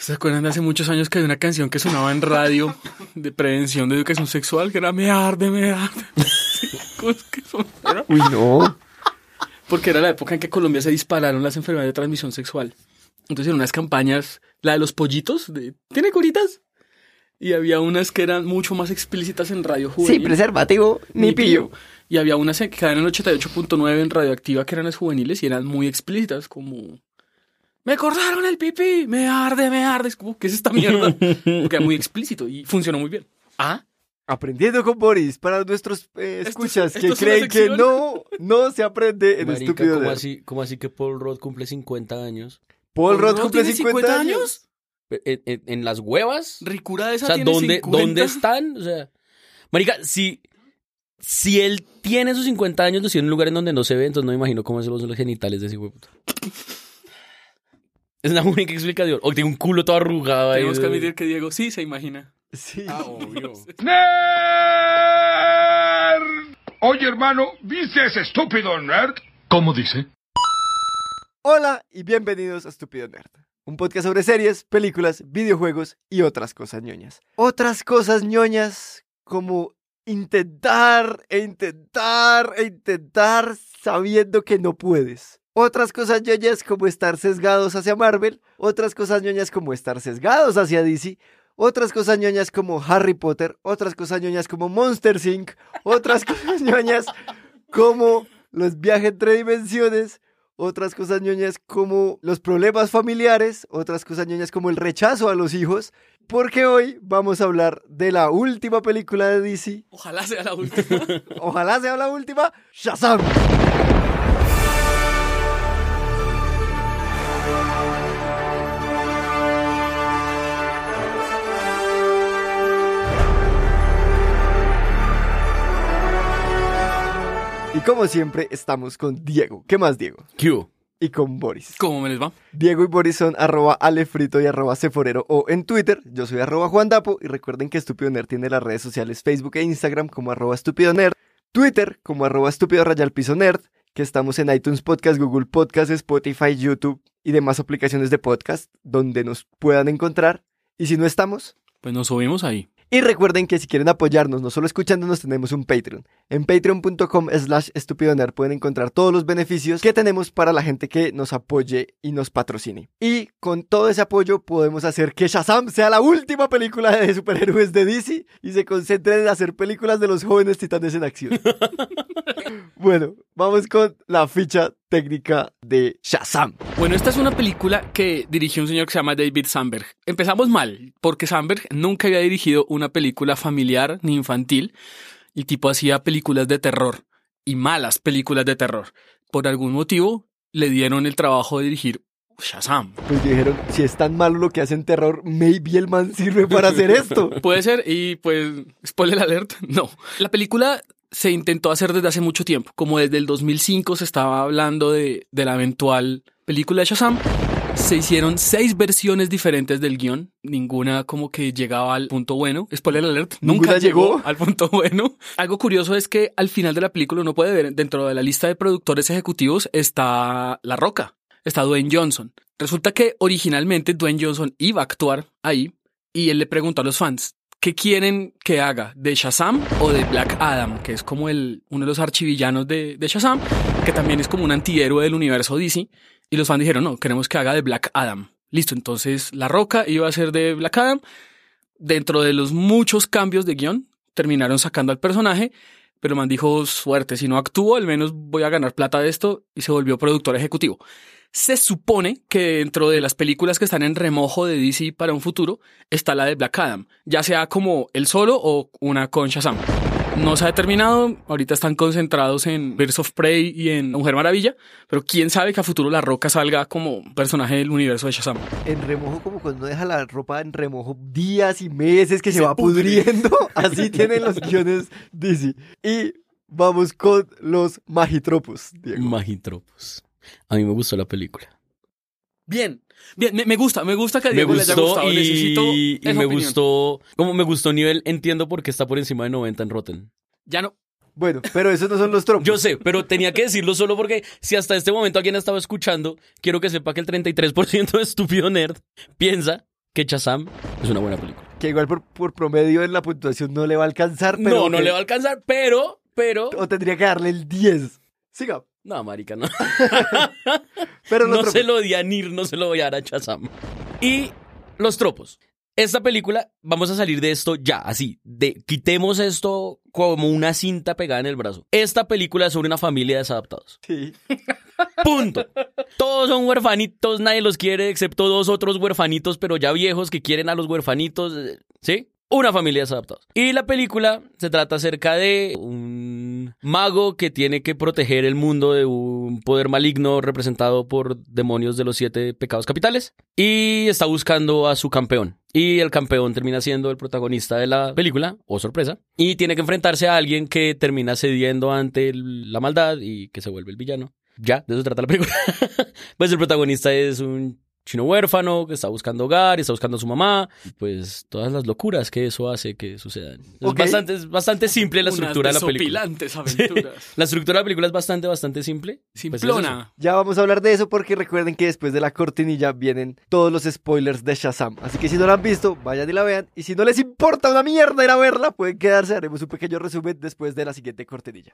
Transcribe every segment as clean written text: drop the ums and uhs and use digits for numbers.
¿Se acuerdan de hace muchos años que había una canción que sonaba en radio de prevención de educación sexual? Que era me arde, me arde. ¿Cómo es que sonaba? Uy, no. Porque era la época en que en Colombia se dispararon las enfermedades de transmisión sexual. Entonces eran unas campañas, la de los pollitos, ¿tiene curitas? Y había unas que eran mucho más explícitas en radio juvenil. Sí, preservativo, ni pillo. Y había unas que quedaban en 88.9 en Radioactiva que eran las juveniles y eran muy explícitas, como... ¡Me cortaron el pipí! ¡Me arde, me arde! Es como, ¿qué es esta mierda? Porque era muy explícito y funcionó muy bien. ¿Ah? Aprendiendo con Boris, para nuestros escuchas esto que es una creen que sección. no se aprende en Marica, Estúpido ¿cómo Nerd. ¿cómo así que Paul Rudd cumple 50 años? Paul Rudd ¿No cumple tiene 50 años. ¿En las huevas? Ricura de esa O sea, tiene ¿dónde 50. están? O sea, marica, si él tiene sus 50 años, lo tiene en un lugar en donde no se ve, entonces no me imagino cómo son los genitales de ese huevo. Es una única explicación. O tiene un culo todo arrugado ahí. Tenemos que admitir que Diego sí se imagina. Sí. Obvio. ¡Nerd! Oye, hermano, ¿viste ese estúpido nerd? ¿Cómo dice? Hola y bienvenidos a Estúpido Nerd. Un podcast sobre series, películas, videojuegos y otras cosas ñoñas. Otras cosas ñoñas como intentar sabiendo que no puedes. Otras cosas ñoñas como estar sesgados hacia Marvel. Otras cosas ñoñas como estar sesgados hacia DC. Otras cosas ñoñas como Harry Potter. Otras cosas ñoñas como Monsters Inc. Otras cosas ñoñas como los viajes entre dimensiones. Otras cosas ñoñas como los problemas familiares. Otras cosas ñoñas como el rechazo a los hijos. Porque hoy vamos a hablar de la última película de DC. Ojalá sea la última. Ojalá sea la última. ¡Shazam! Y como siempre, estamos con Diego. ¿Qué más, Diego? ¿Qué hubo? Y con Boris. ¿Cómo me les va? Diego y Boris son @alefrito y @ceforero o en Twitter. Yo soy @juandapo y recuerden que Estúpido Nerd tiene las redes sociales Facebook e Instagram como @estúpidonerd, Twitter como @estúpido_nerd, que estamos en iTunes Podcast, Google Podcast, Spotify, YouTube y demás aplicaciones de podcast donde nos puedan encontrar. Y si no estamos... Pues nos subimos ahí. Y recuerden que si quieren apoyarnos, no solo escuchándonos, tenemos un Patreon. En patreon.com/estupidonerd pueden encontrar todos los beneficios que tenemos para la gente que nos apoye y nos patrocine. Y con todo ese apoyo podemos hacer que Shazam sea la última película de superhéroes de DC y se concentren en hacer películas de los jóvenes titanes en acción. Bueno, vamos con la ficha técnica de Shazam. Bueno, esta es una película que dirigió un señor que se llama David Sandberg. Empezamos mal, porque Sandberg nunca había dirigido una película familiar ni infantil. El tipo hacía películas de terror y malas películas de terror. Por algún motivo le dieron el trabajo de dirigir Shazam. Pues dijeron, si es tan malo lo que hacen terror, maybe el man sirve para hacer esto. Puede ser, y pues, spoiler alert, no. La película se intentó hacer desde hace mucho tiempo. Como desde el 2005 se estaba hablando de la eventual película de Shazam. Se hicieron 6 versiones diferentes del guión. Ninguna como que llegaba al punto bueno. Spoiler alert, nunca llegó al punto bueno. Algo curioso es que al final de la película uno puede ver dentro de la lista de productores ejecutivos está La Roca, está Dwayne Johnson. Resulta que originalmente Dwayne Johnson iba a actuar ahí y él le preguntó a los fans, ¿qué quieren que haga? ¿De Shazam o de Black Adam? Que es como uno de los archivillanos de Shazam, que también es como un antihéroe del universo DC. Y los fans dijeron, no, queremos que haga de Black Adam. Listo, entonces La Roca iba a ser de Black Adam. Dentro de los muchos cambios de guión, terminaron sacando al personaje, pero el man dijo, suerte, si no actúo, al menos voy a ganar plata de esto, y se volvió productor ejecutivo. Se supone que dentro de las películas que están en remojo de DC para un futuro, está la de Black Adam, ya sea como él solo o una con Shazam. No se ha determinado, ahorita están concentrados en Birds of Prey y en Mujer Maravilla, pero quién sabe que a futuro La Roca salga como personaje del universo de Shazam. En remojo, como cuando uno deja la ropa en remojo días y meses que se va pudriendo, así tienen los guiones DC. Y vamos con los magitropos, Diego. Magitropos. A mí me gustó la película. Bien, me gusta que a Diego le haya gustado. Necesito y esa me opinión. gustó, como me gustó nivel, entiendo por qué está por encima de 90 en Rotten. Ya no. Bueno, pero esos no son los tropos. Yo sé, pero tenía que decirlo solo porque si hasta este momento alguien ha estado escuchando, quiero que sepa que el 33% de Estúpido Nerd piensa que Shazam es una buena película. Que igual por promedio en la puntuación no le va a alcanzar, pero... No le va a alcanzar, pero... O tendría que darle el 10. Siga. No, marica, no. Pero No se lo di a Nir, no se lo voy a dar a Shazam. Y los tropos. Esta película, vamos a salir de esto ya, así. Quitemos esto como una cinta pegada en el brazo. Esta película es sobre una familia de desadaptados. Sí. Punto. Todos son huerfanitos, nadie los quiere, excepto 2 otros huerfanitos, pero ya viejos que quieren a los huerfanitos. ¿Sí? Una familia de desadaptados. Y la película se trata acerca de un mago que tiene que proteger el mundo de un poder maligno representado por demonios de los 7 pecados capitales. Y está buscando a su campeón. Y el campeón termina siendo el protagonista de la película, oh sorpresa. Y tiene que enfrentarse a alguien que termina cediendo ante la maldad y que se vuelve el villano. Ya, de eso trata la película. Pues el protagonista es un chino huérfano que está buscando hogar, está buscando a su mamá, pues todas las locuras que eso hace que sucedan. Okay. Es bastante simple la estructura de la película. Desopilantes aventuras. Sí. La estructura de la película es bastante simple. Simplona. Pues Ya vamos a hablar de eso porque recuerden que después de la cortinilla vienen todos los spoilers de Shazam. Así que si no la han visto, vayan y la vean. Y si no les importa una mierda ir a verla, pueden quedarse. Haremos un pequeño resumen después de la siguiente cortinilla.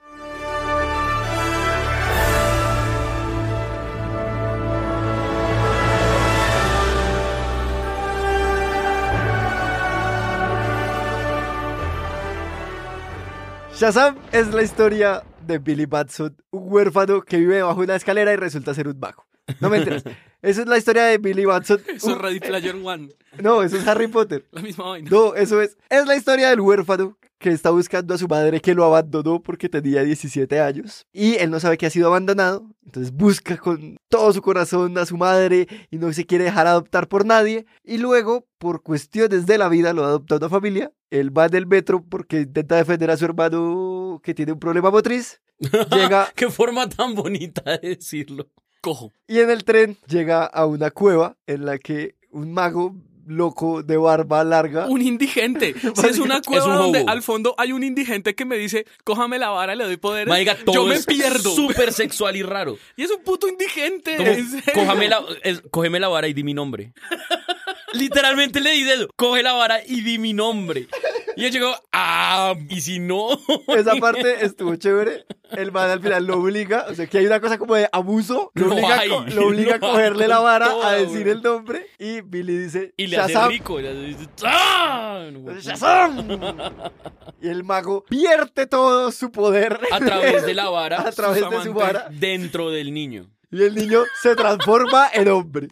Shazam es la historia de Billy Batson, un huérfano que vive bajo una escalera y resulta ser un mago. No me enteras. Esa es la historia de Billy Batson. Eso es Ready Player One. No, eso es Harry Potter. La misma vaina. No, eso es la historia del huérfano que está buscando a su madre que lo abandonó porque tenía 17 años. Y él no sabe que ha sido abandonado. Entonces busca con todo su corazón a su madre y no se quiere dejar adoptar por nadie. Y luego, por cuestiones de la vida, lo adopta una familia. Él va en el metro porque intenta defender a su hermano que tiene un problema motriz. Llega... Qué forma tan bonita de decirlo. Cojo. Y en el tren llega a una cueva en la que un mago loco de barba larga. Un indigente. Si es una cueva Es un donde hobo. al fondo hay un indigente que me dice, cójame la vara, le doy poderes. Marica, todo yo me es pierdo. súper sexual y raro. Y es un puto indigente. Como, ¿en serio? cógeme la vara y di mi nombre. Literalmente le dice eso. Coge la vara y di mi nombre. Y él llegó, y si no. Esa parte estuvo chévere. El man al final lo obliga, o sea que hay una cosa como de abuso. Lo obliga a cogerle la vara, toda, a decir bro. el nombre. Y Billy dice, Y le Shazam, hace rico. Y le dice, ¡ah! Shazam. Y el mago vierte todo su poder A través de la vara. a través de su vara. Dentro del niño. Y el niño se transforma en hombre.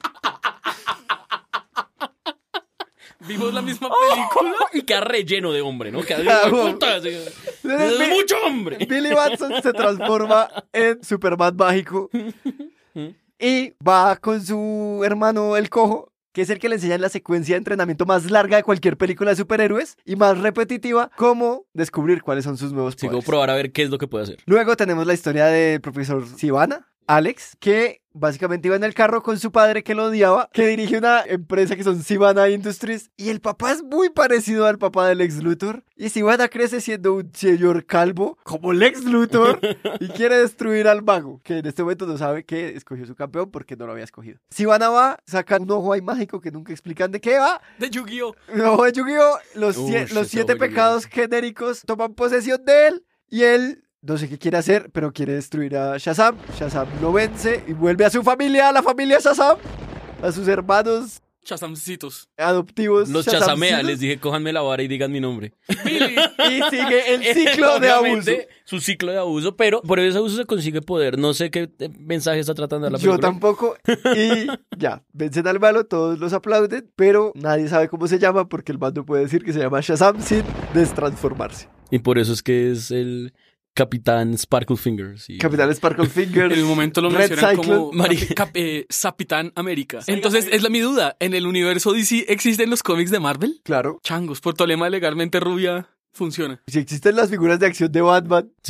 Vimos la misma película. Y queda relleno de hombre, ¿no? Queda Ah, de bueno. puta. Es Entonces, mucho hombre. Billy Batson se transforma en Superman mágico y va con su hermano el cojo, que es el que le enseña la secuencia de entrenamiento más larga de cualquier película de superhéroes y más repetitiva, cómo descubrir cuáles son sus nuevos Sigo poderes. probar a ver qué es lo que puede hacer. Luego tenemos la historia del profesor Sivana, Alex, que básicamente iba en el carro con su padre que lo odiaba, que dirige una empresa que son Sivana Industries, y el papá es muy parecido al papá del Lex Luthor, y Sivana crece siendo un señor calvo como Lex Luthor y quiere destruir al mago, que en este momento no sabe que escogió su campeón porque no lo había escogido. Sivana va, saca un ojo ahí mágico que nunca explican de qué va, De Yu-Gi-Oh! un ojo de Yu-Gi-Oh! Los ese 7 ojo pecados genéricos toman posesión de él, y él no sé qué quiere hacer, pero quiere destruir a Shazam. Shazam lo vence y vuelve a su familia, a la familia Shazam, a sus hermanos Shazamcitos. adoptivos. Los Shazamcitos, chazamea, les dije, cójanme la vara y digan mi nombre. Billy. Y sigue el ciclo de abuso. Obviamente, su ciclo de abuso, pero por ese abuso se consigue poder. No sé qué mensaje está tratando de dar la Yo película. tampoco. Y ya, vencen al malo, todos los aplauden, pero nadie sabe cómo se llama porque el man no puede decir que se llama Shazam sin destransformarse. Y por eso es que es el Capitán Sparkle Fingers. Y... Capitán Sparkle Fingers. En el momento lo Red mencionan Cyclone. como Marica. Capitán América. Entonces, es mi duda. ¿En el universo DC existen los cómics de Marvel? Claro. Changos, por tu lema legalmente rubia, funciona. Si existen las figuras de acción de Batman, Sí,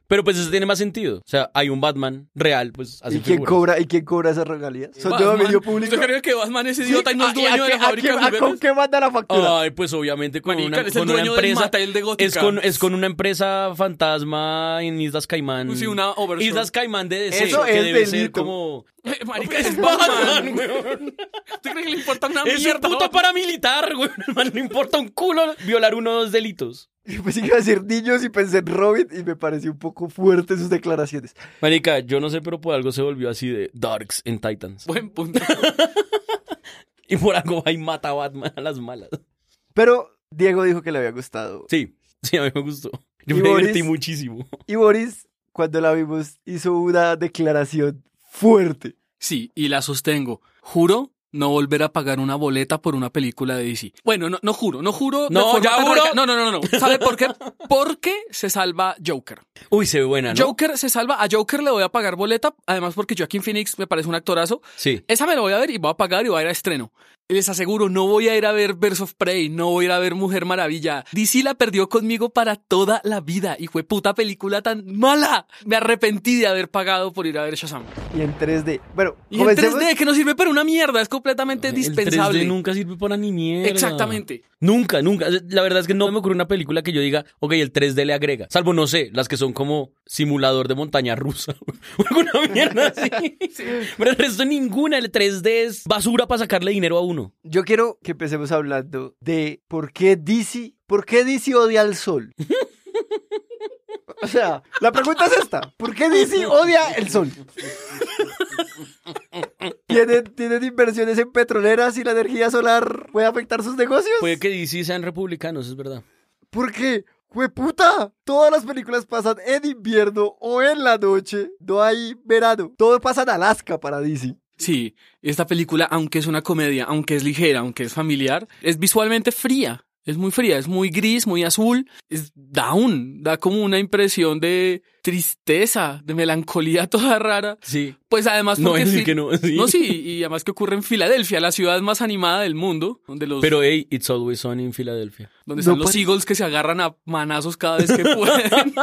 Pero pues eso tiene más sentido. O sea, hay un Batman real, pues así. ¿Y quién cobra esas regalías? ¿Son de Batman. dominio público? ¿Usted cree que Batman es idiota y no es dueño de la fábrica de ¿Con juguetes? qué manda la factura? Ay, pues obviamente con Marica, una, es el con una dueño del empresa. Mattel de Gótica. Es con una empresa fantasma en Islas Caimán. Sí, una Overshore. Islas Caimán de DC. Eso que es debe ser delito. como. Marica, es Batman, weón. ¿Usted cree que le importa una Es mierda? un puto paramilitar, güey. Man, no importa un culo violar unos delitos. Y pues iba a decir niños y pensé en Robin y me pareció un poco fuerte sus declaraciones. Marica, yo no sé, pero por algo se volvió así de Darks en Titans. Buen punto. Y por algo va y mata a Batman a las malas. Pero Diego dijo que le había gustado. Sí, a mí me gustó. Yo ¿Y me Boris? divertí muchísimo. Y Boris, cuando la vimos, hizo una declaración fuerte. Sí, y la sostengo. Juro no volver a pagar una boleta por una película de DC. Bueno, no juro. No, de forma ya tan juro. radical. No. ¿Sabe por qué? Porque se salva Joker. Uy, se ve buena, ¿no? Joker se salva. A Joker le voy a pagar boleta. Además, porque Joaquin Phoenix me parece un actorazo. Sí. Esa me la voy a ver y voy a pagar y voy a ir a estreno. Y les aseguro, no voy a ir a ver Birds of Prey, no voy a ir a ver Mujer Maravilla. DC la perdió conmigo para toda la vida. Y fue puta película tan mala. Me arrepentí de haber pagado por ir a ver Shazam. Y en 3D. Bueno, Y en comencemos. 3D, que no sirve para una mierda, es completamente dispensable. El 3D nunca sirve para ni mierda. Exactamente. Nunca. La verdad es que no me ocurre una película que yo diga, ok, el 3D le agrega. Salvo, no sé, las que son como simulador de montaña rusa. O alguna mierda así. Pero el resto ninguna. El 3D es basura para sacarle dinero a uno. Yo quiero que empecemos hablando de por qué DC odia al sol. O sea, la pregunta es esta. ¿Por qué DC odia el sol? ¿Tienen inversiones en petroleras y la energía solar puede afectar sus negocios? Puede que DC sean republicanos, es verdad. ¿Por qué? ¡Jueputa! Todas las películas pasan en invierno o en la noche. No hay verano. Todo pasa en Alaska para DC. Sí, esta película, aunque es una comedia, aunque es ligera, aunque es familiar, es visualmente fría. Es muy fría, es muy gris, muy azul. Es down, da como una impresión de tristeza, de melancolía toda rara. Sí. Pues además No, porque es que no, sí. No, sí, y además que ocurre en Filadelfia, la ciudad más animada del mundo, donde los Pero hey, it's always sunny en Filadelfia. donde están No los Eagles que se agarran a manazos cada vez que pueden.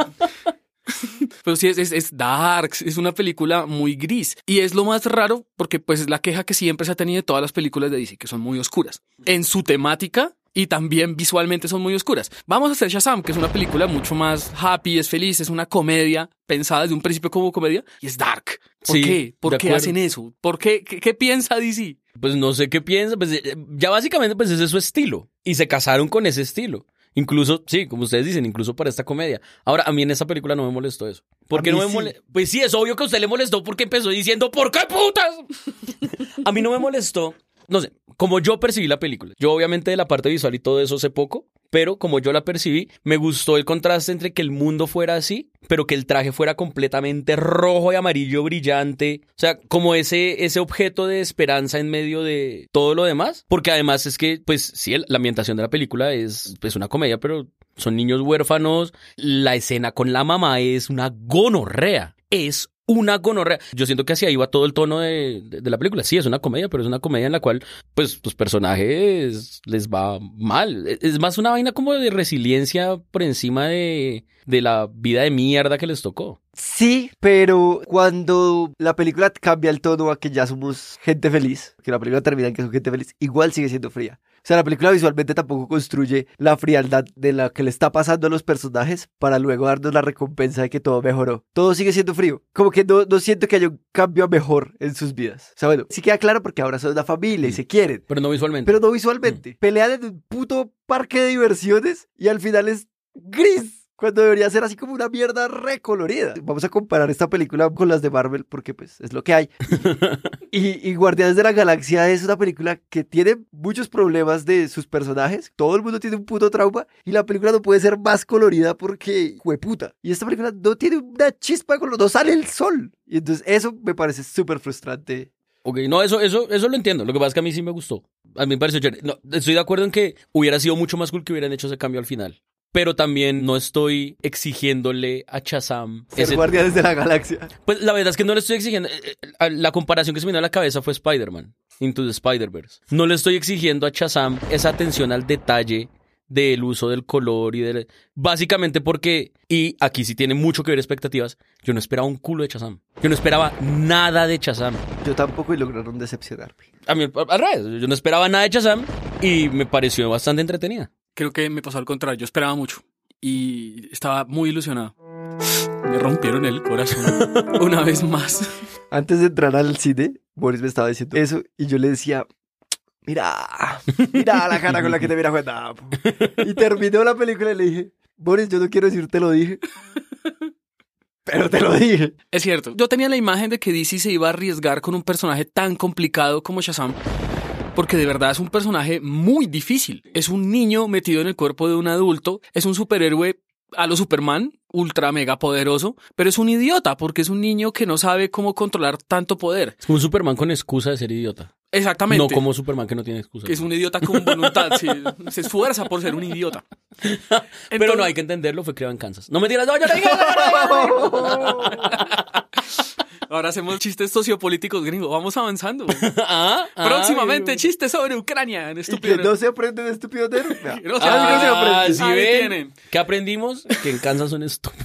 Pero sí, es darks, es una película muy gris. Y es lo más raro porque pues es la queja que siempre se ha tenido de todas las películas de DC, que son muy oscuras. En su temática y también visualmente son muy oscuras. Vamos a hacer Shazam, que es una película mucho más happy, es feliz, es una comedia pensada desde un principio como comedia y es dark. ¿Por Sí, qué? ¿Por de qué acuerdo. hacen eso? ¿Por qué? ¿Qué piensa DC? Pues no sé qué piensa, pues ya básicamente pues ese es su estilo. Y se casaron con ese estilo. Incluso, sí, como ustedes dicen, incluso para esta comedia. Ahora, a mí en esta película no me molestó eso. ¿Por qué A mí no me sí. molestó? Pues sí, es obvio que a usted le molestó porque empezó diciendo ¿por qué putas? A mí no me molestó. No sé, como yo percibí la película. Yo obviamente de la parte visual y todo eso sé poco, pero como yo la percibí, me gustó el contraste entre que el mundo fuera así, pero que el traje fuera completamente rojo y amarillo brillante. O sea, como ese objeto de esperanza en medio de todo lo demás. Porque además es que, pues sí, la ambientación de la película es pues, una comedia, pero son niños huérfanos. La escena con la mamá es una gonorrea. Es una gonorrea. Yo siento que hacia ahí va todo el tono de la película. Sí, es una comedia, pero es una comedia en la cual, pues, los personajes les va mal. Es más una vaina como de resiliencia por encima de la vida de mierda que les tocó. Sí, pero cuando la película cambia el tono a que ya somos gente feliz, que la película termina en que son gente feliz, igual sigue siendo fría. O sea, la película visualmente tampoco construye la frialdad de la que le está pasando a los personajes para luego darnos la recompensa de que todo mejoró. Todo sigue siendo frío. Como que no siento que haya un cambio a mejor en sus vidas. O sea, bueno, sí queda claro porque ahora son una familia y se quieren. Pero no visualmente. Pero no visualmente. Pelean en un puto parque de diversiones y al final es gris. Cuando debería ser así como una mierda recolorida. Vamos a comparar esta película con las de Marvel porque pues es lo que hay. y Guardianes de la Galaxia es una película que tiene muchos problemas de sus personajes. Todo el mundo tiene un puto trauma y la película no puede ser más colorida porque hueputa. Y esta película no tiene una chispa de color, no sale el sol. Y entonces eso me parece súper frustrante. Ok, no, eso lo entiendo. Lo que pasa es que a mí sí me gustó. A mí me pareció chévere. No, estoy de acuerdo en que hubiera sido mucho más cool que hubieran hecho ese cambio al final. Pero también no estoy exigiéndole a Shazam Ser Guardianes de la Galaxia. Pues la verdad es que no le estoy exigiendo. La comparación que se me vino a la cabeza fue Spider-Man, Into the Spider-Verse. No le estoy exigiendo a Shazam esa atención al detalle del uso del color básicamente porque, y aquí sí tiene mucho que ver expectativas, yo no esperaba un culo de Shazam. Yo no esperaba nada de Shazam. Yo tampoco y lograron decepcionarme. A mí, al revés, yo no esperaba nada de Shazam y me pareció bastante entretenida. Creo que me pasó al contrario, yo esperaba mucho y estaba muy ilusionado. Me rompieron el corazón una vez más. Antes de entrar al cine, Boris me estaba diciendo eso y yo le decía, mira la cara con la que te mira Juan Dapo. Y terminó la película y le dije, Boris, yo no quiero decir te lo dije, pero te lo dije. Es cierto, yo tenía la imagen de que DC se iba a arriesgar con un personaje tan complicado como Shazam, porque de verdad es un personaje muy difícil. Es un niño metido en el cuerpo de un adulto, es un superhéroe a lo Superman, ultra mega poderoso, pero es un idiota porque es un niño que no sabe cómo controlar tanto poder. Es como un Superman con excusa de ser idiota. Exactamente. No como Superman que no tiene excusa. Que es un idiota con voluntad, sí, se esfuerza por ser un idiota. Pero no, hay que entenderlo, fue criado en Kansas. No me tiras, no, yo te dije. Ahora hacemos chistes sociopolíticos gringos, vamos avanzando. Próximamente chistes sobre Ucrania. Y que no se aprenden estúpidos de no se aprenden. ¿Sí ven? ¿Qué aprendimos? Que en Kansas son estúpidos.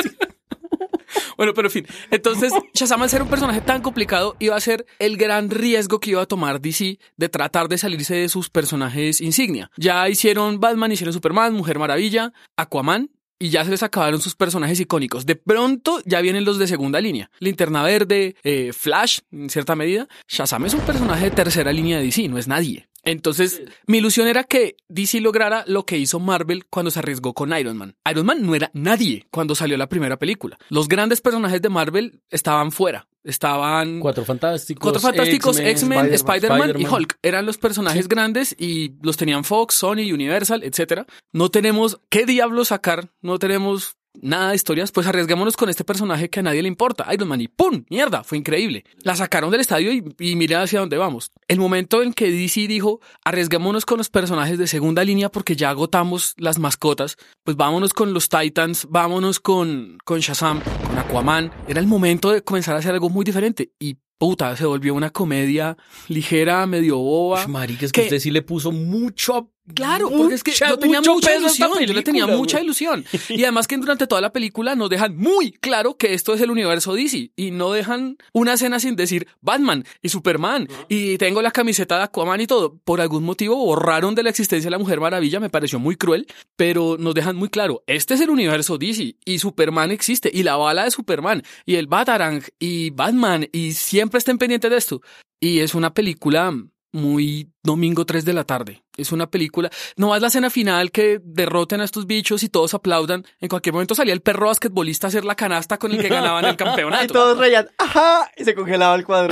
Bueno, pero en fin. Entonces, Shazam, al ser un personaje tan complicado, iba a ser el gran riesgo que iba a tomar DC de tratar de salirse de sus personajes insignia. Ya hicieron Batman, hicieron Superman, Mujer Maravilla, Aquaman, y ya se les acabaron sus personajes icónicos. De pronto ya vienen los de segunda línea. Linterna Verde, Flash, en cierta medida. Shazam es un personaje de tercera línea de DC, no es nadie. Entonces, mi ilusión era que DC lograra lo que hizo Marvel cuando se arriesgó con Iron Man. Iron Man no era nadie cuando salió la primera película. Los grandes personajes de Marvel estaban fuera. Estaban Cuatro Fantásticos, X-Men, Spider-Man y Hulk. Eran los personajes grandes y los tenían Fox, Sony, Universal, etc. No tenemos qué diablos sacar, no tenemos nada de historias, pues arriesguémonos con este personaje que a nadie le importa, Iron Man, y ¡pum! ¡Mierda! Fue increíble. La sacaron del estadio y mirá hacia dónde vamos. El momento en que DC dijo, arriesguémonos con los personajes de segunda línea porque ya agotamos las mascotas, pues vámonos con los Titans, vámonos con Shazam, con Aquaman. Era el momento de comenzar a hacer algo muy diferente y puta, se volvió una comedia ligera, medio boba. Marica, es que usted sí le puso mucho. Claro, porque es que yo tenía mucha ilusión, yo le tenía mucha ilusión. Y además que durante toda la película nos dejan muy claro que esto es el universo DC y no dejan una escena sin decir Batman y Superman y tengo la camiseta de Aquaman y todo. Por algún motivo borraron de la existencia de la Mujer Maravilla, me pareció muy cruel, pero nos dejan muy claro, este es el universo DC y Superman existe y la bala de Superman y el Batarang y Batman y siempre estén pendientes de esto. Y es una película muy domingo 3 de la tarde. Es una película, no es la escena final que derroten a estos bichos y todos aplaudan. En cualquier momento salía el perro basquetbolista a hacer la canasta con el que ganaban el campeonato. Y todos reían, ¡ajá! Y se congelaba el cuadro.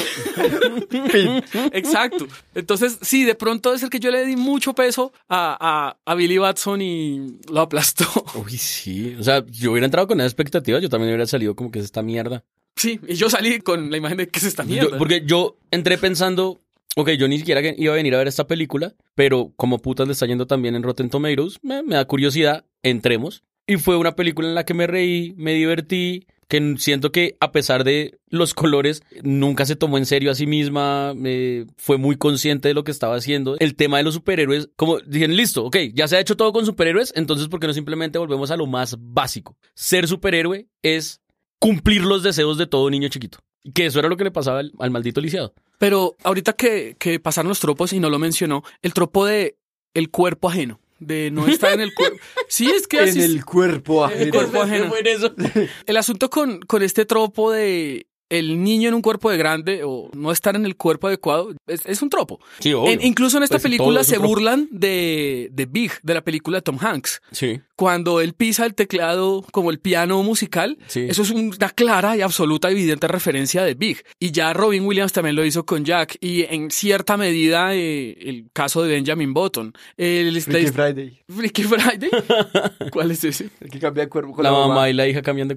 Exacto. Entonces, sí, de pronto es el que yo le di mucho peso a Billy Batson y lo aplastó. Uy, sí. O sea, yo hubiera entrado con esa expectativa, yo también hubiera salido como que es esta mierda. Sí, y yo salí con la imagen de que es esta mierda. Porque yo entré pensando, ok, yo ni siquiera iba a venir a ver esta película, pero como putas le está yendo también en Rotten Tomatoes, me da curiosidad, entremos. Y fue una película en la que me reí, me divertí, que siento que a pesar de los colores, nunca se tomó en serio a sí misma, fue muy consciente de lo que estaba haciendo. El tema de los superhéroes, como dijeron, listo, ok, ya se ha hecho todo con superhéroes, entonces ¿por qué no simplemente volvemos a lo más básico? Ser superhéroe es cumplir los deseos de todo niño chiquito. Que eso era lo que le pasaba al maldito lisiado. Pero ahorita que pasaron los tropos y no lo mencionó, el tropo de el cuerpo ajeno, de no estar en el cuerpo. Sí, es que así. En el cuerpo ajeno. El cuerpo ajeno. El asunto con este tropo de el niño en un cuerpo de grande o no estar en el cuerpo adecuado es un tropo. Sí, obvio. Incluso en esta Pues película se tropo. burlan de Big, de la película de Tom Hanks. Sí. Cuando él pisa el teclado como el piano musical, Sí. eso es una clara y absoluta evidente referencia de Big. Y ya Robin Williams también lo hizo con Jack y en cierta medida el caso de Benjamin Button. Freaky Friday. ¿Freaky Friday? ¿Cuál es ese? El que cambia de cuerpo con La la mamá y la hija cambian de cuerpo.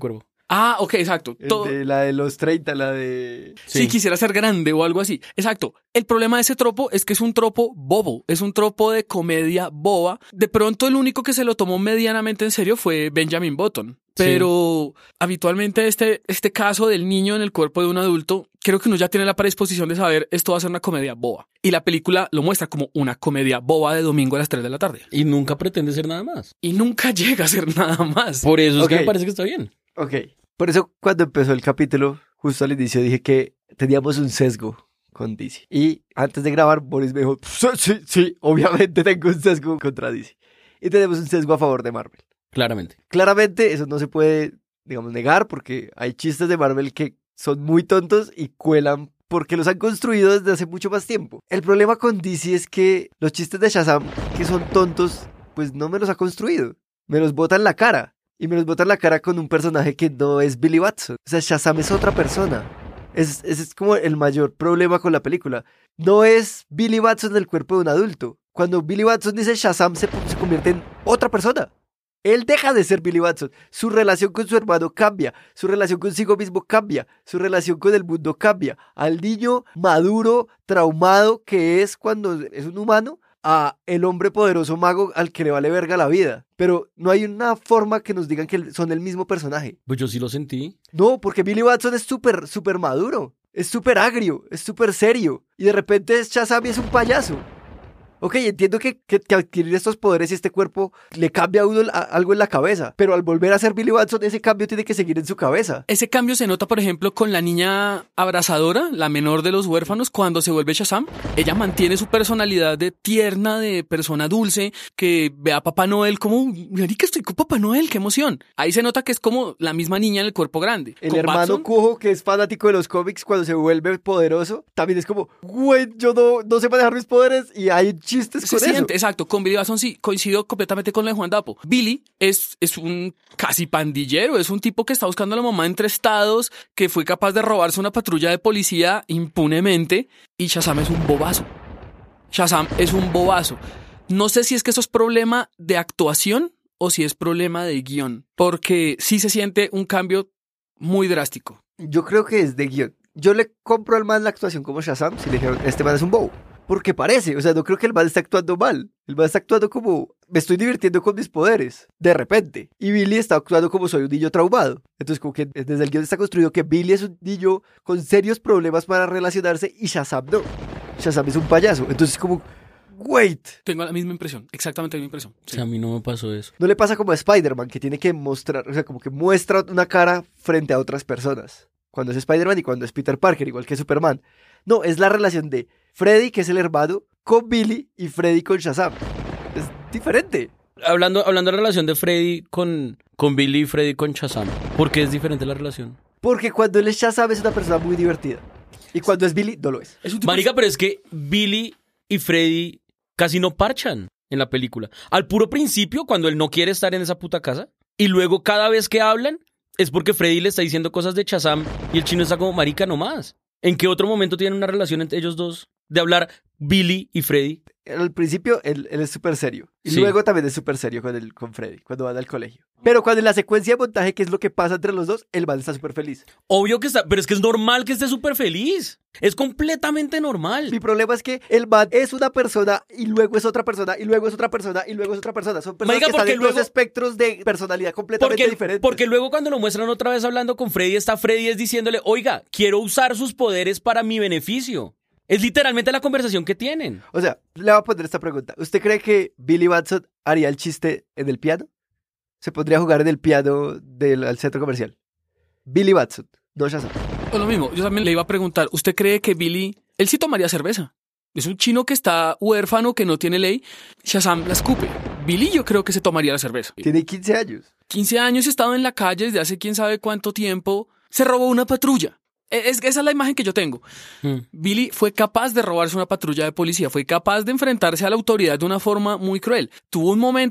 Ah, ok, exacto. La de los 30, la de... Sí, quisiera ser grande o algo así. Exacto. El problema de ese tropo es que es un tropo bobo, es un tropo de comedia boba. De pronto el único que se lo tomó medianamente en serio fue Benjamin Button. Pero habitualmente este caso del niño en el cuerpo de un adulto, creo que uno ya tiene la predisposición de saber esto va a ser una comedia boba. Y la película lo muestra como una comedia boba de domingo a las 3 de la tarde. Y nunca pretende ser nada más. Y nunca llega a ser nada más. Por eso es que me parece que está bien. Ok. Por eso cuando empezó el capítulo, justo al inicio dije que teníamos un sesgo con DC. Y antes de grabar, Boris me dijo, sí, obviamente tengo un sesgo contra DC. Y tenemos un sesgo a favor de Marvel. Claramente eso no se puede, digamos, negar porque hay chistes de Marvel que son muy tontos y cuelan porque los han construido desde hace mucho más tiempo. El problema con DC es que los chistes de Shazam, que son tontos, pues no me los ha construido. Me los bota en la cara. Y me los bota en la cara con un personaje que no es Billy Batson. O sea, Shazam es otra persona. Ese es como el mayor problema con la película. No es Billy Batson en el cuerpo de un adulto. Cuando Billy Batson dice Shazam se convierte en otra persona. Él deja de ser Billy Batson. Su relación con su hermano cambia. Su relación consigo mismo cambia. Su relación con el mundo cambia. Al niño maduro, traumado que es cuando es un humano, a el hombre poderoso mago al que le vale verga la vida. Pero no hay una forma que nos digan que son el mismo personaje. Pues yo sí lo sentí. No, porque Billy Batson es súper maduro. Es súper agrio. Es súper serio. Y de repente Shazam es un payaso. Ok, entiendo que adquirir estos poderes y este cuerpo le cambia a uno algo en la cabeza, pero al volver a ser Billy Batson, ese cambio tiene que seguir en su cabeza. Ese cambio se nota, por ejemplo, con la niña abrazadora, la menor de los huérfanos, cuando se vuelve Shazam. Ella mantiene su personalidad de tierna, de persona dulce, que ve a Papá Noel como, marica, estoy con Papá Noel, qué emoción. Ahí se nota que es como la misma niña en el cuerpo grande. El hermano cojo, que es fanático de los cómics, cuando se vuelve poderoso, también es como, güey, yo no sé manejar mis poderes, y hay chistes se con siente, eso. exacto. Con Billy Batson sí, coincido completamente con lo de Juan Dapo. Billy es un casi pandillero, es un tipo que está buscando a la mamá entre estados, que fue capaz de robarse una patrulla de policía impunemente, y Shazam es un bobazo. Shazam es un bobazo. No sé si es que eso es problema de actuación o si es problema de guión, porque sí se siente un cambio muy drástico. Yo creo que es de guión. Yo le compro al man la actuación como Shazam si le dijeron, este man es un bobo. Porque parece, o sea, no creo que el man esté actuando mal. El man está actuando como, me estoy divirtiendo con mis poderes, de repente. Y Billy está actuando como soy un niño traumado. Entonces, como que desde el guión está construido que Billy es un niño con serios problemas para relacionarse y Shazam no. Shazam es un payaso. Entonces, como, wait. Tengo la misma impresión, exactamente la misma impresión. Sí. O sea, a mí no me pasó eso. No le pasa como a Spider-Man, que tiene que mostrar, o sea, como que muestra una cara frente a otras personas. Cuando es Spider-Man y cuando es Peter Parker, igual que Superman. No, es la relación de Freddy, que es el hermano, con Billy y Freddy con Shazam. Es diferente. Hablando de la relación de Freddy con Billy y Freddy con Shazam, ¿por qué es diferente la relación? Porque cuando él es Shazam es una persona muy divertida. Y cuando es Billy, no lo es. Marica, pero es que Billy y Freddy casi no parchan en la película. Al puro principio, cuando él no quiere estar en esa puta casa, y luego cada vez que hablan, es porque Freddy le está diciendo cosas de Shazam y el chino está como, marica, no más. ¿En qué otro momento tienen una relación entre ellos dos? De hablar Billy y Freddy. Al principio, él es súper serio. Y Sí. luego también es súper serio con Freddy, cuando van al colegio. Pero cuando en la secuencia de montaje, que es lo que pasa entre los dos, el man está súper feliz. Obvio que está, pero es que es normal que esté súper feliz. Es completamente normal. Mi problema es que el man es una persona y luego es otra persona y luego es otra persona y luego es otra persona. Son personas Marica, que están porque en dos luego- espectros de personalidad completamente diferentes. Porque luego cuando lo muestran otra vez hablando con Freddy, está Freddy es diciéndole, oiga, quiero usar sus poderes para mi beneficio. Es literalmente la conversación que tienen. O sea, le voy a poner esta pregunta. ¿Usted cree que Billy Batson haría el chiste en el piano? ¿Se podría jugar en el piano al centro comercial? Billy Batson, no Shazam. O lo mismo, yo también le iba a preguntar, ¿usted cree que Billy, él sí tomaría cerveza? Es un chino que está huérfano, que no tiene ley. Shazam la escupe. Billy yo creo que se tomaría la cerveza. Tiene 15 años. 15 años, ha estado en la calle desde hace quién sabe cuánto tiempo. Se robó una patrulla. Esa es la imagen que yo tengo. Billy fue capaz de robarse una patrulla de policía, fue capaz de enfrentarse a la autoridad de una forma muy cruel. Tuvo un momento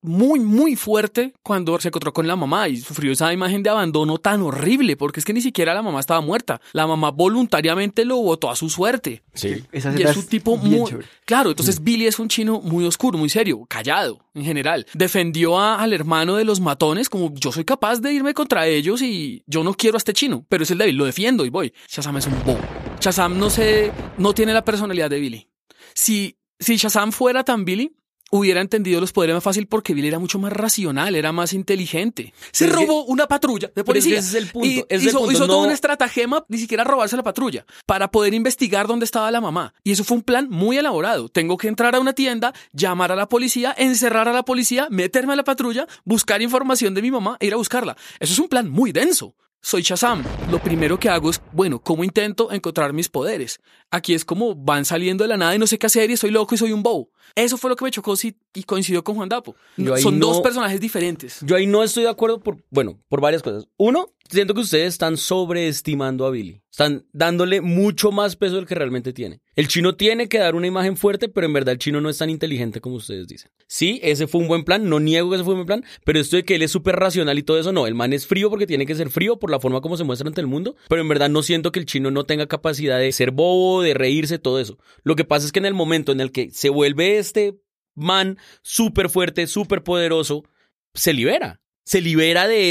muy, muy fuerte cuando se encontró con la mamá y sufrió esa imagen de abandono tan horrible, porque es que ni siquiera la mamá estaba muerta. La mamá voluntariamente lo botó a su suerte. Sí. Esa Y escena es un tipo bien muy... chévere. Claro, entonces Billy es un chino muy oscuro, muy serio, callado en general. Defendió al hermano de los matones como yo soy capaz de irme contra ellos y yo no quiero a este chino, pero es el débil, lo defiendo y voy. Shazam es un bobo. Shazam no tiene la personalidad de Billy. Si Shazam fuera tan Billy, hubiera entendido los poderes más fácil porque Billy era mucho más racional, era más inteligente. Se Pero es robó una patrulla de pero es policía. que ese es el punto, Y ese es el hizo punto, toda no- una estratagema, ni siquiera robarse la patrulla, para poder investigar dónde estaba la mamá. Y eso fue un plan muy elaborado. Tengo que entrar a una tienda, llamar a la policía, encerrar a la policía, meterme a la patrulla, buscar información de mi mamá e ir a buscarla. Eso es un plan muy denso. Soy Shazam. Lo primero que hago es, bueno, ¿cómo intento encontrar mis poderes? Aquí es como van saliendo de la nada y no sé qué hacer y estoy loco y soy un bobo. Eso fue lo que me chocó y coincidió con Juan Dapo. Yo ahí Son no- dos personajes diferentes. Yo ahí no estoy de acuerdo por varias cosas. Uno, siento que ustedes están sobreestimando a Billy. Están dándole mucho más peso del que realmente tiene. El chino tiene que dar una imagen fuerte, pero en verdad el chino no es tan inteligente como ustedes dicen. Sí, ese fue un buen plan, no niego que ese fue un buen plan, pero esto de que él es súper racional y todo eso, no. El man es frío porque tiene que ser frío por la forma como se muestra ante el mundo, pero en verdad no siento que el chino no tenga capacidad de ser bobo, de reírse, todo eso. Lo que pasa es que en el momento en el que se vuelve este man súper fuerte, súper poderoso, se libera. Se libera de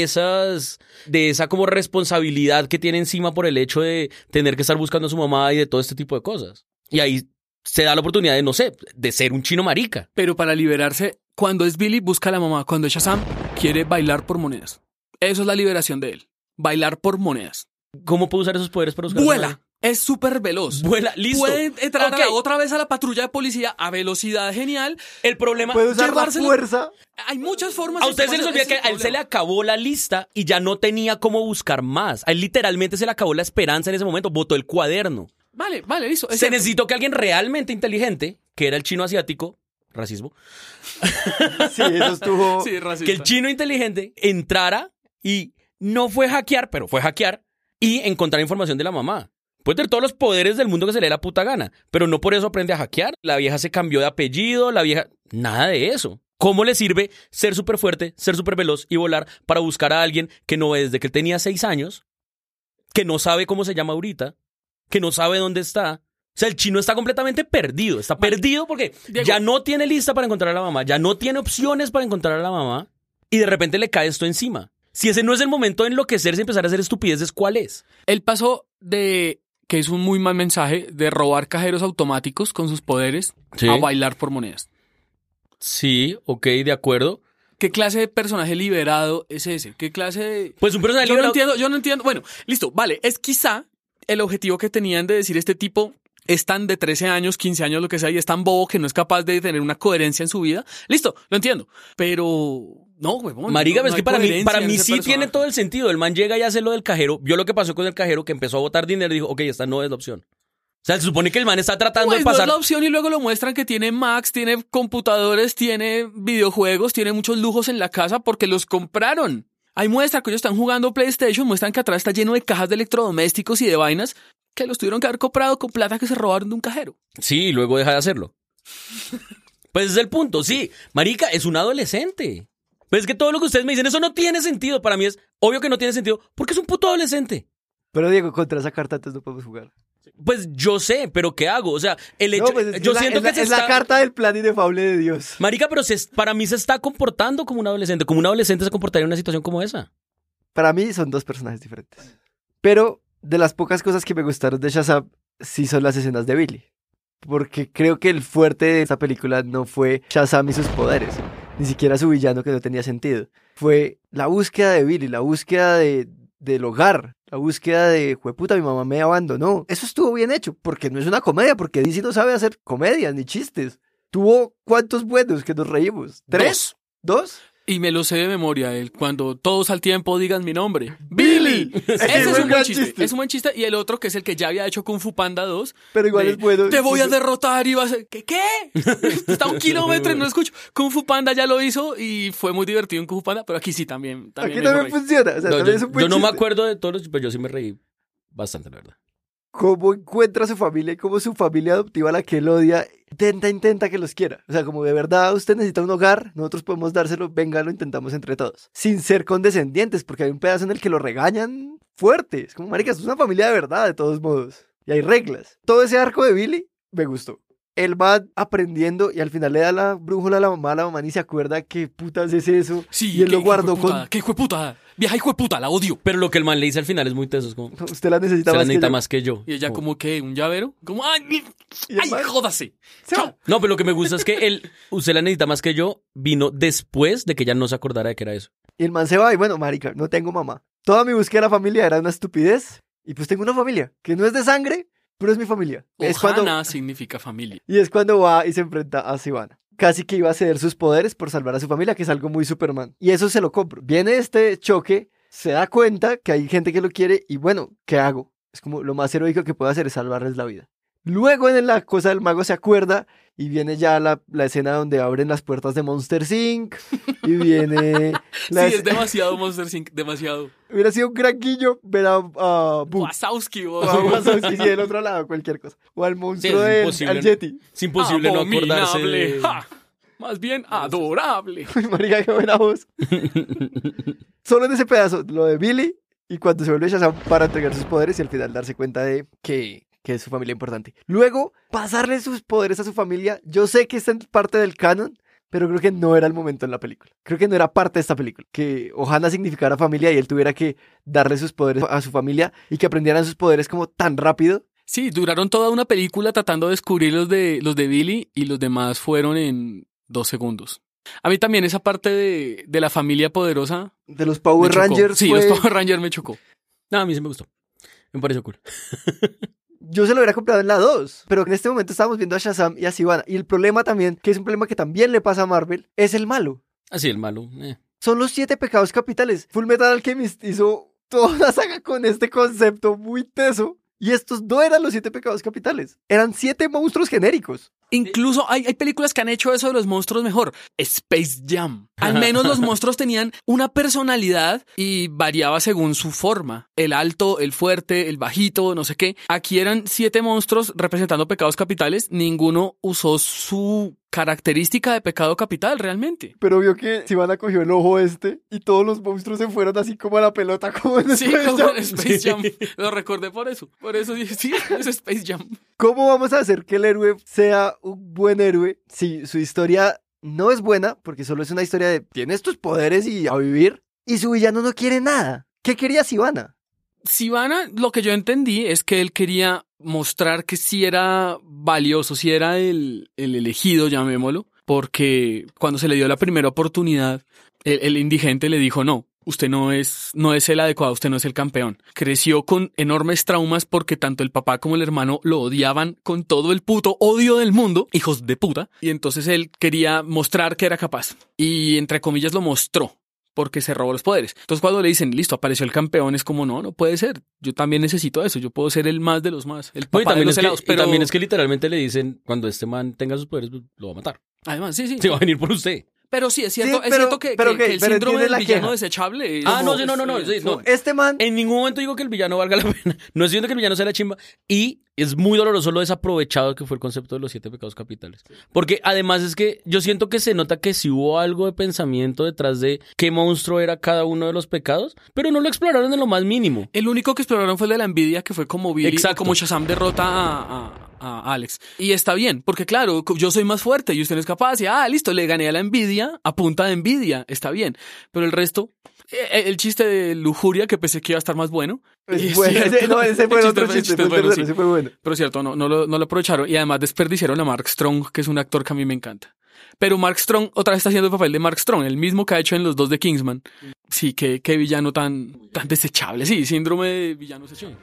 esa como responsabilidad que tiene encima por el hecho de tener que estar buscando a su mamá y de todo este tipo de cosas. Y ahí se da la oportunidad de, no sé, de ser un chino marica. Pero para liberarse, cuando es Billy, busca a la mamá. Cuando es Shazam, quiere bailar por monedas. Eso es la liberación de él. Bailar por monedas. ¿Cómo puede usar esos poderes para buscar a su Vuela. madre? Es súper veloz. Vuela, listo. Puede entrar Ok. otra vez a la patrulla de policía a velocidad genial. El problema... Puede usar la llevárselo- fuerza. Hay muchas formas. A de usted se les tomarlo, olvida ese que es a el él se le problema. acabó la lista y ya no tenía cómo buscar más. A él literalmente se le acabó la esperanza en ese momento. Botó el cuaderno. Vale, listo. Se necesitó que alguien realmente inteligente, que era el chino asiático, racismo, Sí, eso estuvo... Sí, racista. que el chino inteligente entrara y no fue hackear, pero fue hackear y encontrar información de la mamá. Puede tener todos los poderes del mundo que se le dé la puta gana, pero no por eso aprende a hackear. La vieja se cambió de apellido, la vieja... Nada de eso. ¿Cómo le sirve ser súper fuerte, ser súper veloz y volar para buscar a alguien que no ve desde que él tenía 6 años, que no sabe cómo se llama ahorita, que no sabe dónde está? O sea, el chino está completamente perdido. Está perdido porque Diego. ya no tiene lista para encontrar a la mamá, ya no tiene opciones para encontrar a la mamá y de repente le cae esto encima. Si ese no es el momento de enloquecerse y empezar a hacer estupideces, ¿cuál es? Él pasó de, que es un muy mal mensaje, de robar cajeros automáticos con sus poderes Sí. a bailar por monedas. Sí, ok, de acuerdo. ¿Qué clase de personaje liberado es ese? ¿Qué clase de...? Pues un personaje Yo no liberado- entiendo. Bueno, listo, vale. Es quizá el objetivo que tenían de decir este tipo es tan de 13 años, 15 años, lo que sea, y es tan bobo que no es capaz de tener una coherencia en su vida. Listo, lo entiendo. Pero no, huevón. Marica, no es hay que para coherencia en mí ese sí personaje. tiene todo el sentido. El man llega y hace lo del cajero. Vio lo que pasó con el cajero, que empezó a botar dinero y dijo, ok, esta no es la opción. O sea, se supone que el man está tratando Pues de no pasar... es la opción y luego lo muestran que tiene Macs, tiene computadores, tiene videojuegos, tiene muchos lujos en la casa porque los compraron. Ahí muestra que ellos están jugando PlayStation, muestran que atrás está lleno de cajas de electrodomésticos y de vainas que los tuvieron que haber comprado con plata que se robaron de un cajero. Sí, y luego deja de hacerlo. Pues ese es el punto, sí. Marica, es un adolescente. Pues es que todo lo que ustedes me dicen, eso no tiene sentido. Para mí es obvio que no tiene sentido, porque es un puto adolescente. Pero Diego, contra esa carta entonces no podemos jugar. Pues yo sé, pero ¿qué hago? O sea, el hecho... No, pues es que yo es la- siento es que la, se es la está... carta del plan inefable de Dios. Marica, pero para mí se está comportando como un adolescente. Como un adolescente se comportaría en una situación como esa. Para mí son dos personajes diferentes. Pero de las pocas cosas que me gustaron de Shazam, sí son las escenas de Billy. Porque creo que el fuerte de esta película no fue Shazam y sus poderes. Ni siquiera su villano, que no tenía sentido. Fue la búsqueda de Billy, la búsqueda del hogar, la búsqueda de, jueputa, mi mamá me abandonó. Eso estuvo bien hecho, porque no es una comedia, porque DC no sabe hacer comedias ni chistes. Tuvo cuántos buenos que nos reímos. ¿3? ¿2? Y me lo sé de memoria, cuando todos al tiempo digan mi nombre. ¡Billy! Ese es un buen gran chiste. chiste. Es un buen chiste. Y el otro, que es el que ya había hecho Kung Fu Panda 2. Pero igual de, es bueno. Te voy a derrotar y vas a... ¿Qué? Está a 1 kilómetro y no lo escucho. Kung Fu Panda ya lo hizo y fue muy divertido en Kung Fu Panda, pero aquí sí también Aquí me hizo también reír. funciona. O sea, No, también es un buen yo no me chiste. acuerdo de todos los... Pero yo sí me reí bastante, la verdad. Cómo encuentra a su familia y cómo su familia adoptiva, la que él odia, intenta que los quiera. O sea, como de verdad usted necesita un hogar, nosotros podemos dárselo, venga, lo intentamos entre todos. Sin ser condescendientes, porque hay un pedazo en el que lo regañan fuerte. Es como, marica, es una familia de verdad, de todos modos. Y hay reglas. Todo ese arco de Billy me gustó. Él va aprendiendo y al final le da la brújula a la mamá ni se acuerda qué putas es eso. Sí, y él lo guardó con... ¡Qué hijo de puta! ¡Vieja hijo de puta! ¡La odio! Pero lo que el man le dice al final es muy teso. Es como, Usted la necesita, se la más, necesita que más que yo. Y ella como que, ¿un llavero? Como, ¡ay, Y el ay man- jódase! Se va. No, pero lo que me gusta es que usted la necesita más que yo, vino después de que ella no se acordara de que era eso. Y el man se va y bueno, marica, no tengo mamá. Toda mi búsqueda de la familia era una estupidez. Y pues tengo una familia que no es de sangre, pero es mi familia. Es cuando... Ohana significa familia. Y es cuando va y se enfrenta a Sivana. Casi que iba a ceder sus poderes por salvar a su familia, que es algo muy Superman. Y eso se lo compro. Viene este choque, se da cuenta que hay gente que lo quiere y bueno, ¿qué hago? Es como lo más heroico que puedo hacer es salvarles la vida. Luego en la cosa del mago se acuerda y viene ya la escena donde abren las puertas de Monster Inc. Y viene... Sí, es demasiado Monster Inc. Demasiado. Hubiera sido un gran guiño ver a Boo. Wazowski, O a Wazowski, sí, del otro lado, cualquier cosa. O al monstruo Sí, es del imposible, al ¿no? Yeti. Es imposible no acordarse Abominable. de... ¡Ja! Más bien adorable. Uy, marica, qué buena voz. Solo en ese pedazo, lo de Billy y cuando se vuelve Shazam para entregar sus poderes y al final darse cuenta de que es su familia importante. Luego, pasarle sus poderes a su familia. Yo sé que está en parte del canon, pero creo que no era el momento en la película. Creo que no era parte de esta película. Que Ohana significara familia y él tuviera que darle sus poderes a su familia y que aprendieran sus poderes como tan rápido. Sí, duraron toda una película tratando de descubrir los de Billy y los demás fueron en 2 segundos. A mí también esa parte de la familia poderosa De los Power me chocó. Rangers. Sí, fue- los Power Rangers me chocó. No, a mí sí me gustó. Me pareció cool. Yo se lo hubiera comprado en la 2, pero en este momento estamos viendo a Shazam y a Sivana. Y el problema también, que es un problema que también le pasa a Marvel, es el malo. Así el malo. Son los 7 pecados capitales. Fullmetal Alchemist hizo toda una saga con este concepto muy teso. Y estos no eran los 7 pecados capitales. Eran 7 monstruos genéricos. Incluso hay películas que han hecho eso de los monstruos mejor. Space Jam. Al menos los monstruos tenían una personalidad y variaba según su forma. El alto, el fuerte, el bajito, no sé qué. Aquí eran 7 monstruos representando pecados capitales. Ninguno usó su característica de pecado capital realmente. Pero vio que Sivana cogió el ojo este y todos los monstruos se fueron así como a la pelota, como en Sí, Space como Jam. en Space Jam. Lo recordé por eso. Por eso dije, sí, es Space Jam. ¿Cómo vamos a hacer que el héroe sea un buen héroe si su historia no es buena? Porque solo es una historia de tienes tus poderes y a vivir. Y su villano no quiere nada. ¿Qué quería Sivana? Sivana, lo que yo entendí es que él quería mostrar que sí era valioso, sí era el elegido, llamémoslo, porque cuando se le dio la primera oportunidad, el indigente le dijo, no, usted no es el adecuado, usted no es el campeón. Creció con enormes traumas porque tanto el papá como el hermano lo odiaban con todo el puto odio del mundo, hijos de puta, y entonces él quería mostrar que era capaz, y entre comillas lo mostró. Porque se robó los poderes. Entonces cuando le dicen, listo, apareció el campeón, es como, no puede ser. Yo también necesito eso. Yo puedo ser el más de los más. El No, papá de los helados. y también es que literalmente le dicen, cuando este man tenga sus poderes, pues, lo va a matar. Además, sí. Se va a venir por usted. Pero sí, es cierto, Sí, es pero- cierto que pero el pero síndrome entiende del la villano queja. desechable es... Ah, no, sí, no, es- no. Este man... En ningún momento digo que el villano valga la pena. No siento que el villano sea la chimba. Y es muy doloroso lo desaprovechado que fue el concepto de los 7 pecados capitales. Porque además es que yo siento que se nota que sí hubo algo de pensamiento detrás de qué monstruo era cada uno de los pecados, pero no lo exploraron en lo más mínimo. El único que exploraron fue el de la envidia, que fue como Billy, Exacto. como Shazam derrota a Alex. Y está bien, porque claro, yo soy más fuerte y usted no es capaz. Y listo, le gané a la envidia a punta de envidia. Está bien. Pero el resto, el chiste de lujuria, que pensé que iba a estar más bueno. Es Y es bueno, cierto. no, ese fue El otro el chiste, es fue bueno, tercero, sí. ese fue bueno. Pero cierto, no lo aprovecharon. Y además desperdiciaron a Mark Strong, que es un actor que a mí me encanta. Pero Mark Strong otra vez está haciendo el papel de Mark Strong, el mismo que ha hecho en los 2 de Kingsman. Sí, qué villano tan desechable. Sí, síndrome de villano desechable.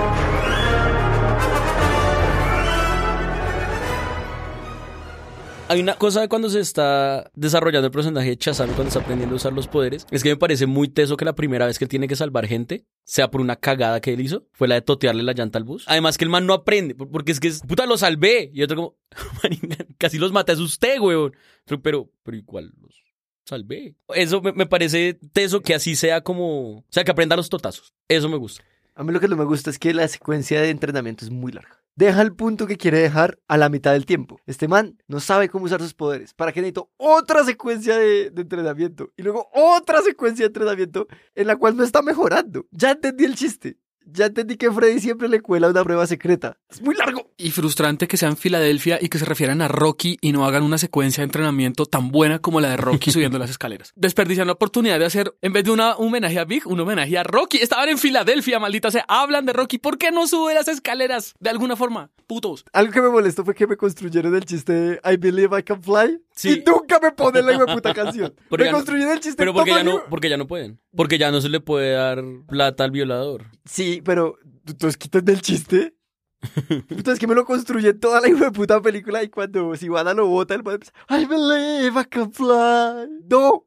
A mí hay una cosa cuando se está desarrollando el personaje de Shazam, cuando está aprendiendo a usar los poderes, es que me parece muy teso que la primera vez que él tiene que salvar gente sea por una cagada que él hizo, fue la de totearle la llanta al bus. Además que el man no aprende, porque es que puta, lo salvé. Y otro como, casi los maté, es usted, weón. Pero igual los salvé. Eso me parece teso que así sea como, o sea, que aprenda los totazos. Eso me gusta. A mí lo que no me gusta es que la secuencia de entrenamiento es muy larga. Deja el punto que quiere dejar a la mitad del tiempo. Este man no sabe cómo usar sus poderes. ¿Para qué necesito otra secuencia de entrenamiento? Y luego otra secuencia de entrenamiento en la cual no está mejorando. Ya entendí el chiste. Ya entendí que Freddy siempre le cuela una prueba secreta. Es muy largo. Y frustrante que sea en Filadelfia y que se refieran a Rocky y no hagan una secuencia de entrenamiento tan buena como la de Rocky subiendo las escaleras. Desperdician la oportunidad de hacer, en vez de un homenaje a Big, un homenaje a Rocky. Estaban en Filadelfia, maldita sea. Hablan de Rocky. ¿Por qué no sube las escaleras? De alguna forma. Putos. Algo que me molestó fue que me construyeron el chiste de I Believe I Can Fly. Sí. Y nunca me ponen la puta canción. Pero Me construyeron el chiste. Pero porque todo ya no pueden. Porque ya no se le puede dar plata al violador. Sí, pero ¿tú quitas del chiste? Entonces que me lo construyen toda la puta película y cuando Sivana lo bota, el man empieza, I believe I can fly. No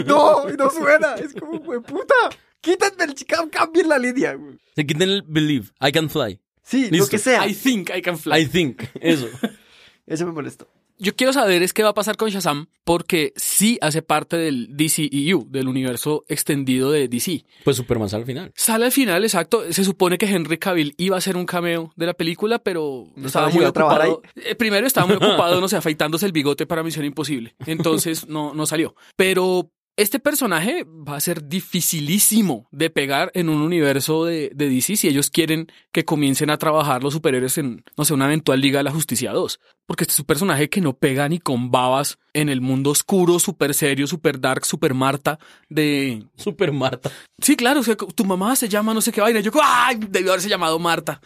suena. Es como, güey, puta. Quítenme el chica, cambien la línea, güey. Se quiten el believe, I can fly. Sí, Listo. lo que sea. I think I can fly. I think, eso. Eso me molestó. Yo quiero saber es qué va a pasar con Shazam porque sí hace parte del DCEU, del universo extendido de DC. Pues Superman sale al final. Sale al final, exacto. Se supone que Henry Cavill iba a ser un cameo de la película, pero No estaba sabía si muy iba a trabajar ocupado. Primero estaba muy ocupado, no sé, afeitándose el bigote para Misión Imposible. Entonces no salió. Pero este personaje va a ser dificilísimo de pegar en un universo de DC si ellos quieren que comiencen a trabajar los superhéroes en, no sé, una eventual Liga de la Justicia 2. Porque este es un personaje que no pega ni con babas en el mundo oscuro, súper serio, súper dark, súper Marta de... Super Marta. Sí, claro, o sea, tu mamá se llama no sé qué vaina. Yo, ¡ay! Debió haberse llamado Marta.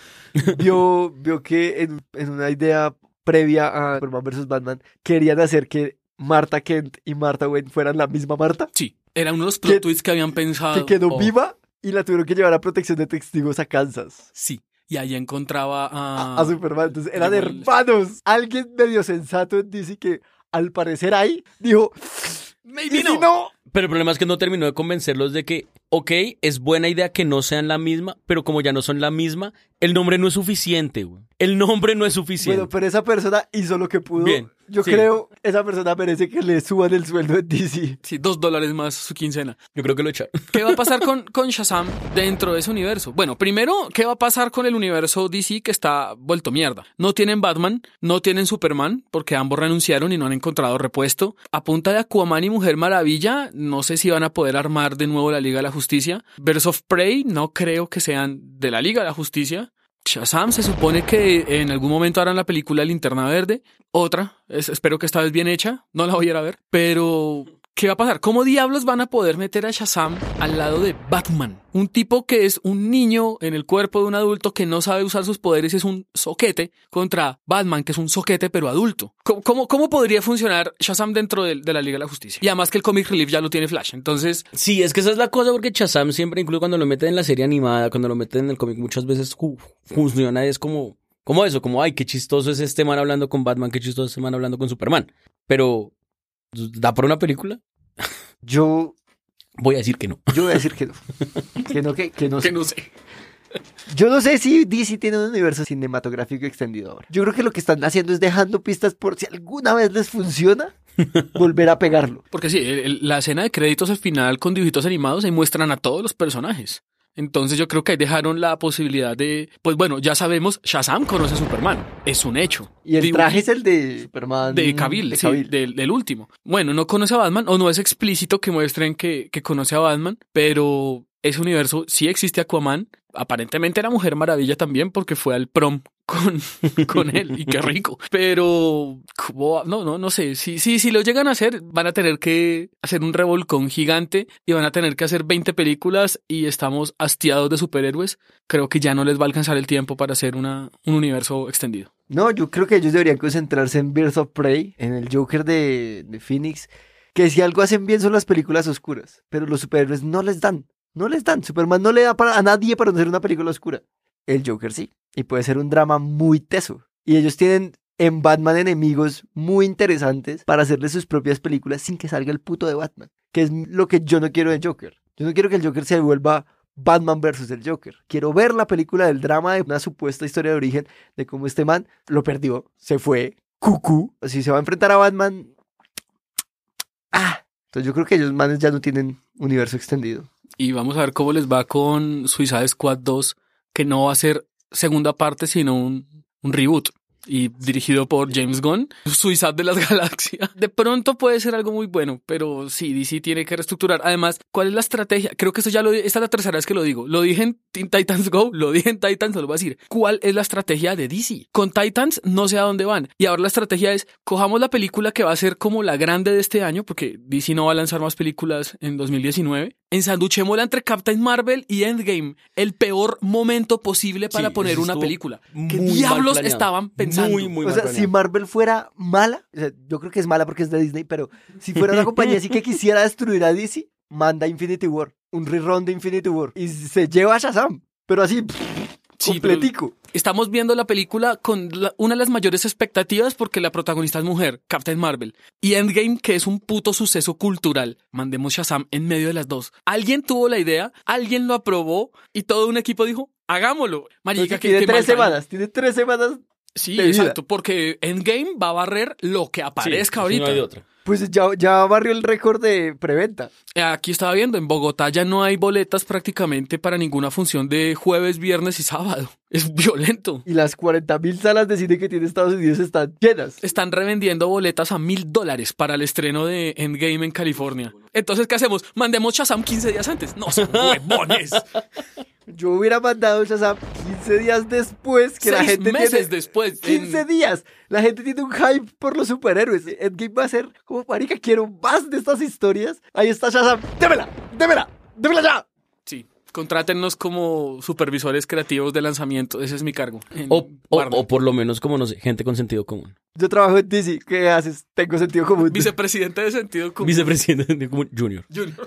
Vio que en una idea previa a Superman vs. Batman querían hacer que Martha Kent y Martha Wayne fueran la misma Marta. Sí, era uno de los plot twists que habían pensado. Que quedó Oh, viva y la tuvieron que llevar a protección de testigos a Kansas. Sí, y ahí encontraba A Superman. Entonces eran Igual. hermanos. Alguien medio sensato en DC que al parecer ahí dijo, Maybe ¿y si no? Pero el problema es que no terminó de convencerlos de que, ok, es buena idea que no sean la misma, pero como ya no son la misma, el nombre no es suficiente, güey. El nombre no es suficiente. Bueno, pero esa persona hizo lo que pudo. Bien, Yo sí. creo esa persona merece que le suban el sueldo en DC. Sí, $2 más su quincena. Yo creo que lo echaron. ¿Qué va a pasar con Shazam dentro de ese universo? Bueno, primero, ¿qué va a pasar con el universo DC que está vuelto mierda? No tienen Batman, no tienen Superman, porque ambos renunciaron y no han encontrado repuesto. A punta de Aquaman y Mujer Maravilla, no sé si van a poder armar de nuevo la Liga de la Justicia. Birds of Prey, no creo que sean de la Liga de la Justicia. Shazam se supone que en algún momento harán la película Linterna Verde. Otra, espero que esta vez bien hecha, no la voy a ir a ver. Pero, ¿qué va a pasar? ¿Cómo diablos van a poder meter a Shazam al lado de Batman? Un tipo que es un niño en el cuerpo de un adulto que no sabe usar sus poderes, es un soquete, contra Batman, que es un soquete pero adulto. ¿Cómo podría funcionar Shazam dentro de la Liga de la Justicia? Y además que el Comic Relief ya lo tiene Flash, entonces... Sí, es que esa es la cosa, porque Shazam siempre, incluso cuando lo meten en la serie animada, cuando lo meten en el cómic, muchas veces funciona, es como eso, como, ay, qué chistoso es este man hablando con Batman, qué chistoso es este man hablando con Superman. Pero, ¿da para una película? Yo Voy a decir que no. voy a decir que no. Que no sé. Que no sé. Yo no sé si DC tiene un universo cinematográfico extendido ahora. Yo creo que lo que están haciendo es dejando pistas por si alguna vez les funciona, volver a pegarlo. Porque sí, la escena de créditos al final con dibujitos animados ahí muestran a todos los personajes. Entonces yo creo que ahí dejaron la posibilidad de... Pues bueno, ya sabemos, Shazam conoce a Superman. Es un hecho. Y el traje es el de Superman. De Cavill, sí, del último. Bueno, no conoce a Batman, o no es explícito que muestren que conoce a Batman, pero ese universo sí existe Aquaman. Aparentemente era Mujer Maravilla también, porque fue al prom con él, y qué rico. Pero, no sé. Si lo llegan a hacer, van a tener que hacer un revolcón gigante y van a tener que hacer 20 películas y estamos hastiados de superhéroes. Creo que ya no les va a alcanzar el tiempo para hacer un universo extendido. No, yo creo que ellos deberían concentrarse en Birds of Prey, en el Joker de Phoenix, que si algo hacen bien son las películas oscuras, pero los superhéroes no les dan. Superman no le da a nadie para hacer una película oscura. El Joker sí. Y puede ser un drama muy teso. Y ellos tienen en Batman enemigos muy interesantes para hacerle sus propias películas sin que salga el puto de Batman. Que es lo que yo no quiero de Joker. Yo no quiero que el Joker se vuelva Batman versus el Joker. Quiero ver la película del drama de una supuesta historia de origen de cómo este man lo perdió, se fue, cucú. Si se va a enfrentar a Batman... Entonces yo creo que ellos manes ya no tienen universo extendido. Y vamos a ver cómo les va con Suicide Squad 2, que no va a ser segunda parte, sino un reboot. Y dirigido por James Gunn, Suicide de las Galaxias. De pronto puede ser algo muy bueno, pero sí, DC tiene que reestructurar. Además, ¿cuál es la estrategia? Creo que esto ya esta es la tercera vez que lo digo. Lo dije en Teen Titans Go, lo dije en Titans, lo voy a decir. ¿Cuál es la estrategia de DC? Con Titans no sé a dónde van. Y ahora la estrategia es, cojamos la película que va a ser como la grande de este año, porque DC no va a lanzar más películas en 2019. Ensanduchémosla entre Captain Marvel y Endgame. El peor momento posible para poner una película. ¿Qué diablos estaban pensando? Muy o sea, si Marvel fuera mala, o sea, yo creo que es mala porque es de Disney, pero si fuera una compañía así que quisiera destruir a DC, manda Infinity War, un rerun de Infinity War, y se lleva a Shazam, pero así, completico. Estamos viendo la película con una de las mayores expectativas porque la protagonista es mujer, Captain Marvel. Y Endgame, que es un puto suceso cultural. Mandemos Shazam en medio de las dos. Alguien tuvo la idea, alguien lo aprobó y todo un equipo dijo, hagámoslo. Marica, tiene 3 semanas, tiene 3 semanas. Sí, exacto, porque Endgame va a barrer lo que aparezca ahorita. No hay de otra. Pues ya barrió el récord de preventa. Aquí estaba viendo, en Bogotá ya no hay boletas prácticamente para ninguna función de jueves, viernes y sábado. Es violento. Y las 40,000 salas de cine que tiene Estados Unidos están llenas. Están revendiendo boletas a $1,000 para el estreno de Endgame en California. Entonces, ¿qué hacemos? Mandemos Shazam 15 días antes. No, son huevones. Yo hubiera mandado Shazam 15 días después que 6 la gente meses tiene... después. 15 días. La gente tiene un hype por los superhéroes. Endgame va a ser como, marica, quiero más de estas historias. Ahí está Shazam. ¡Démela ya! Sí. Contrátennos como supervisores creativos de lanzamiento. Ese es mi cargo. O por lo menos como, no sé, gente con sentido común. Yo trabajo en DC. ¿Qué haces? Tengo sentido común. Vicepresidente de sentido común. Vicepresidente de sentido común, Junior.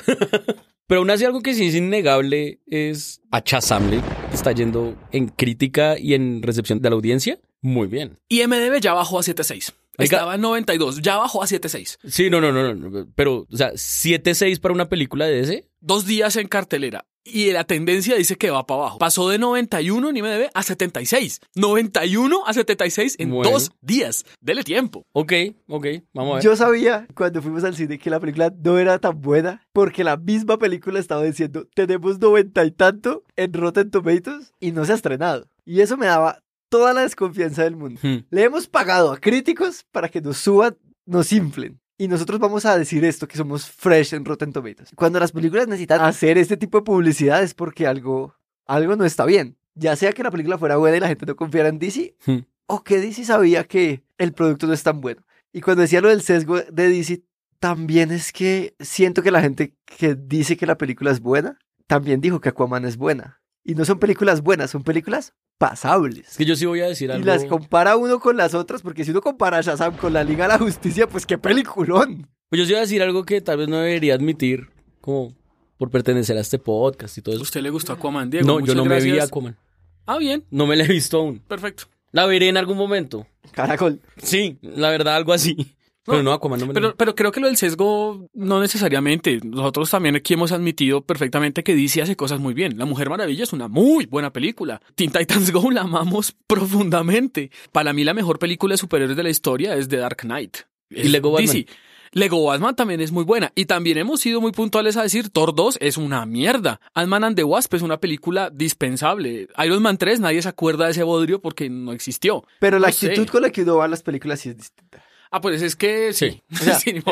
Pero aún así algo que sí es innegable es a Shazam le está yendo en crítica y en recepción de la audiencia muy bien. IMDb ya bajó a 7.6. Estaba en 92, ya bajó a 7.6. Sí, no. Pero, o sea, 7.6 para una película de ese. 2 días en cartelera. Y la tendencia dice que va para abajo. Pasó de 91 en IMDb a 76. 91 a 76 en 2 días. Dele tiempo. Ok, vamos a ver. Yo sabía cuando fuimos al cine que la película no era tan buena porque la misma película estaba diciendo tenemos 90 y tanto en Rotten Tomatoes y no se ha estrenado. Y eso me daba toda la desconfianza del mundo. Le hemos pagado a críticos para que nos suban, nos inflen. Y nosotros vamos a decir esto, que somos fresh en Rotten Tomatoes. Cuando las películas necesitan hacer este tipo de publicidad es porque algo no está bien. Ya sea que la película fuera buena y la gente no confiara en DC, o que DC sabía que el producto no es tan bueno. Y cuando decía lo del sesgo de DC, también es que siento que la gente que dice que la película es buena, también dijo que Aquaman es buena. Y no son películas buenas, son películas pasables. Es que yo sí voy a decir algo. Y las compara uno con las otras, porque si uno compara a Shazam con la Liga de la Justicia, pues qué peliculón. Pues yo sí voy a decir algo que tal vez no debería admitir, como por pertenecer a este podcast y todo eso. ¿Usted le gustó Aquaman, Diego? No, yo no gracias. me vi Aquaman. Ah, bien. No me la he visto aún. Perfecto. La veré en algún momento. Caracol. Sí, la verdad, algo así. Pero no, Aquaman no me la vi. Pero creo que lo del sesgo no necesariamente. Nosotros también aquí hemos admitido perfectamente que DC hace cosas muy bien. La Mujer Maravilla es una muy buena película. Teen Titans Go la amamos profundamente. Para mí la mejor película de superhéroes de la historia es The Dark Knight. Y Lego Batman. DC. Lego Batman también es muy buena. Y también hemos sido muy puntuales a decir Thor 2 es una mierda. Ant-Man and the Wasp es una película dispensable. Iron Man 3 nadie se acuerda de ese bodrio porque no existió. Pero la actitud con la que uno va a las películas sí es distinta. Ah, pues es que sí. O sea, Sí,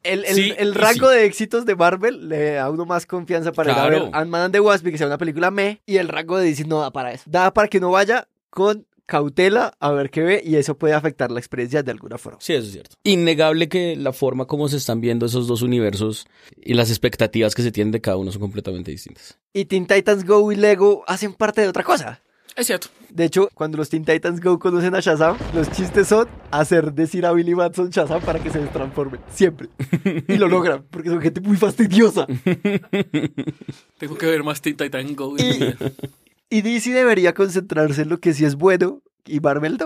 el rango de éxitos de Marvel le da a uno más confianza para ir a ver Ant-Man and the Wasp y que sea una película y el rango de DC no da para eso. Da para que uno vaya con cautela a ver qué ve y eso puede afectar la experiencia de alguna forma. Sí, eso es cierto. Innegable que la forma como se están viendo esos dos universos y las expectativas que se tienen de cada uno son completamente distintas. Y Teen Titans Go y Lego hacen parte de otra cosa. Es cierto. De hecho, cuando los Teen Titans Go conocen a Shazam, los chistes son hacer decir a Billy Batson Shazam para que se destransforme. Siempre. Y lo logran, porque son gente muy fastidiosa. Tengo que ver más Teen Titans Go. Y DC debería concentrarse en lo que sí es bueno y Marvel no.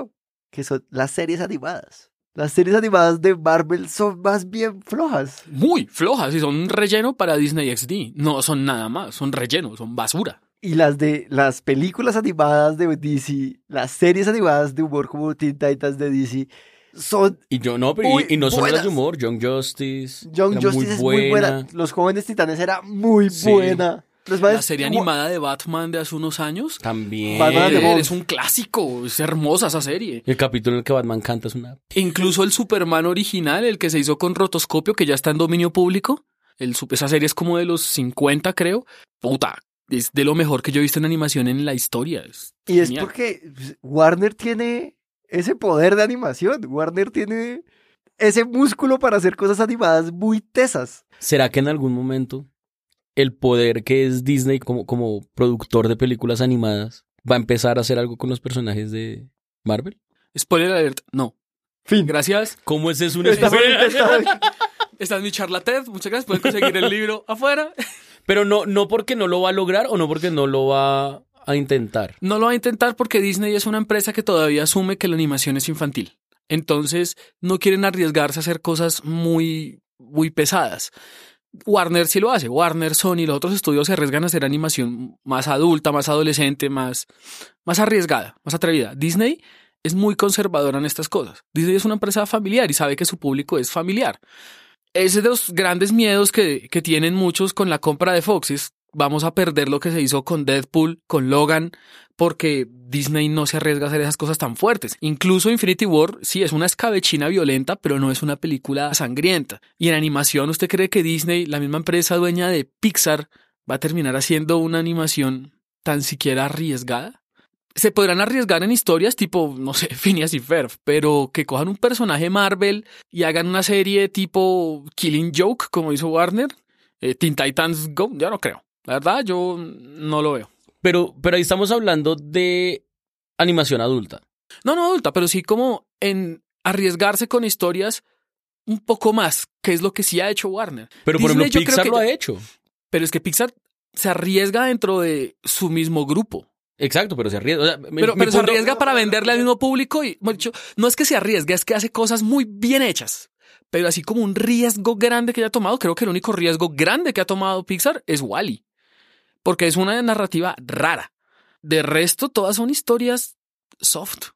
que son las series animadas. Las series animadas de Marvel son más bien flojas. Muy flojas y son un relleno para Disney XD. No son nada más, son relleno, son basura. Y las películas animadas de DC, las series animadas de humor como Teen Titans de DC, son Y yo no, pero muy y no solo las buenas. de humor, Young Justice. Young era Justice es muy buena. Los Jóvenes Titanes era muy Sí. buena. Los La manes serie como- animada de Batman de hace unos años. También. Batman de Bones. Es un clásico, es hermosa esa serie. El capítulo en el que Batman canta es una... Incluso el Superman original, el que se hizo con rotoscopio, que ya está en dominio público. Esa serie es como de los 50, creo. Puta, es de lo mejor que yo he visto en animación en la historia. Y es genial. porque Warner tiene ese poder de animación. Warner tiene ese músculo para hacer cosas animadas muy tesas. ¿Será que en algún momento el poder que es Disney como productor de películas animadas va a empezar a hacer algo con los personajes de Marvel? Spoiler alert, no. Fin. Gracias. ¿Cómo es eso un Estamos spoiler? intentando- Esta es mi charla TED. Muchas gracias. Pueden conseguir el libro afuera. Pero no porque no lo va a lograr o no porque no lo va a intentar. No lo va a intentar porque Disney es una empresa que todavía asume que la animación es infantil. Entonces, no quieren arriesgarse a hacer cosas muy, muy pesadas. Warner sí lo hace. Warner, Sony, los otros estudios se arriesgan a hacer animación más adulta, más adolescente, más arriesgada, más atrevida. Disney es muy conservadora en estas cosas. Disney es una empresa familiar y sabe que su público es familiar. Ese es de los grandes miedos que tienen muchos con la compra de Fox. Es, vamos a perder lo que se hizo con Deadpool, con Logan, porque Disney no se arriesga a hacer esas cosas tan fuertes. Incluso Infinity War, sí, es una escabechina violenta, pero no es una película sangrienta. Y en animación, ¿usted cree que Disney, la misma empresa dueña de Pixar, va a terminar haciendo una animación tan siquiera arriesgada? Se podrán arriesgar en historias tipo, no sé, Phineas y Ferb, pero que cojan un personaje Marvel y hagan una serie tipo Killing Joke, como hizo Warner, Teen Titans Go, ya no creo. La verdad, yo no lo veo. Pero ahí estamos hablando de animación adulta. No adulta, pero sí como en arriesgarse con historias un poco más, que es lo que sí ha hecho Warner. Pero por Disney, ejemplo, yo creo Pixar que lo ha hecho. Pero es que Pixar se arriesga dentro de su mismo grupo. Exacto, pero se arriesga. O sea, Pero se arriesga para venderle al mismo público y, bueno, dicho, no es que se arriesgue, es que hace cosas muy bien hechas. Pero así como un riesgo grande que haya tomado, creo que el único riesgo grande que ha tomado Pixar es Wall-E. Porque es una narrativa rara. De resto, todas son historias soft.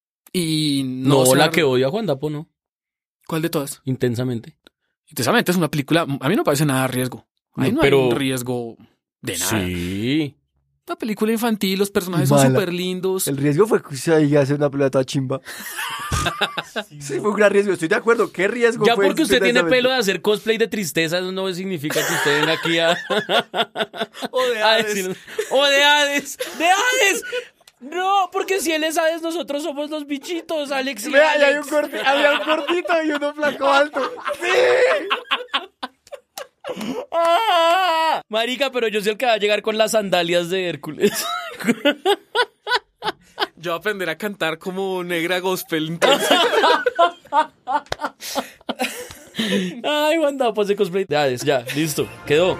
Y No, se la ar- que odia a Juan Dapo, no. ¿Cuál de todas? Intensamente. Intensamente es una película, a mí no me parece nada de riesgo. Ahí No, no pero- hay un riesgo de nada. Sí. Una película infantil, los personajes Mala. son súper lindos. El riesgo fue que se iba a hacer una pelota toda chimba. Sí, fue un gran riesgo. Estoy de acuerdo. ¿Qué riesgo Ya fue? porque usted tiene Intensamente? pelo de hacer cosplay de tristeza, eso no significa que usted venga aquí a... O de a Hades. decir- ¡O de Hades! ¡De Hades! No, porque si él es Hades, nosotros somos los bichitos, Alex y Vea, y Alex. había un gordito y uno flaco alto. ¡Sí! ¡Ah! Marica, pero yo soy el que va a llegar con las sandalias de Hércules. Yo voy a aprender a cantar como negra gospel. Entonces, Ay, Juan Dapo hace cosplay de Hades. Ya, listo, quedó.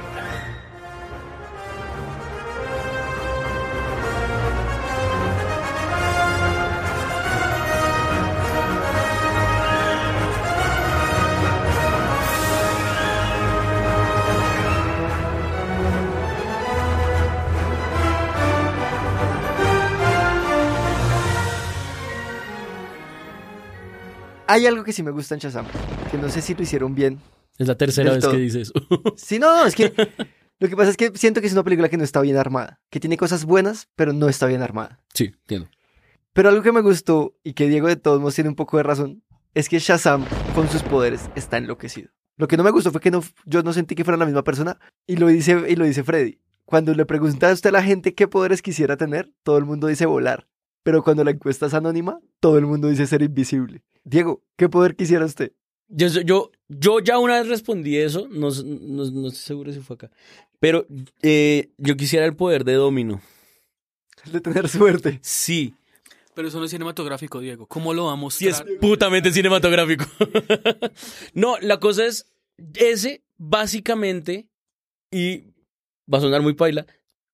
Hay algo que sí me gusta en Shazam, que no sé si lo hicieron bien. Es la tercera Del vez todo. que dice eso. Sí, no, es que lo que pasa es que siento que es una película que no está bien armada, que tiene cosas buenas, pero no está bien armada. Sí, entiendo. Pero algo que me gustó, y que Diego de todos modos tiene un poco de razón, es que Shazam, con sus poderes, está enloquecido. Lo que no me gustó fue que yo no sentí que fueran la misma persona, y lo dice Freddy. Cuando le pregunta a usted a la gente qué poderes quisiera tener, todo el mundo dice volar. Pero cuando la encuesta es anónima, todo el mundo dice ser invisible. Diego, ¿qué poder quisiera usted? Yo ya una vez respondí eso, no estoy seguro si fue acá. Pero yo quisiera el poder de Domino. El de tener suerte. Sí, pero eso no es cinematográfico, Diego. ¿Cómo lo vamos a sí es putamente cinematográfico. No, la cosa es ese, básicamente, y va a sonar muy paila,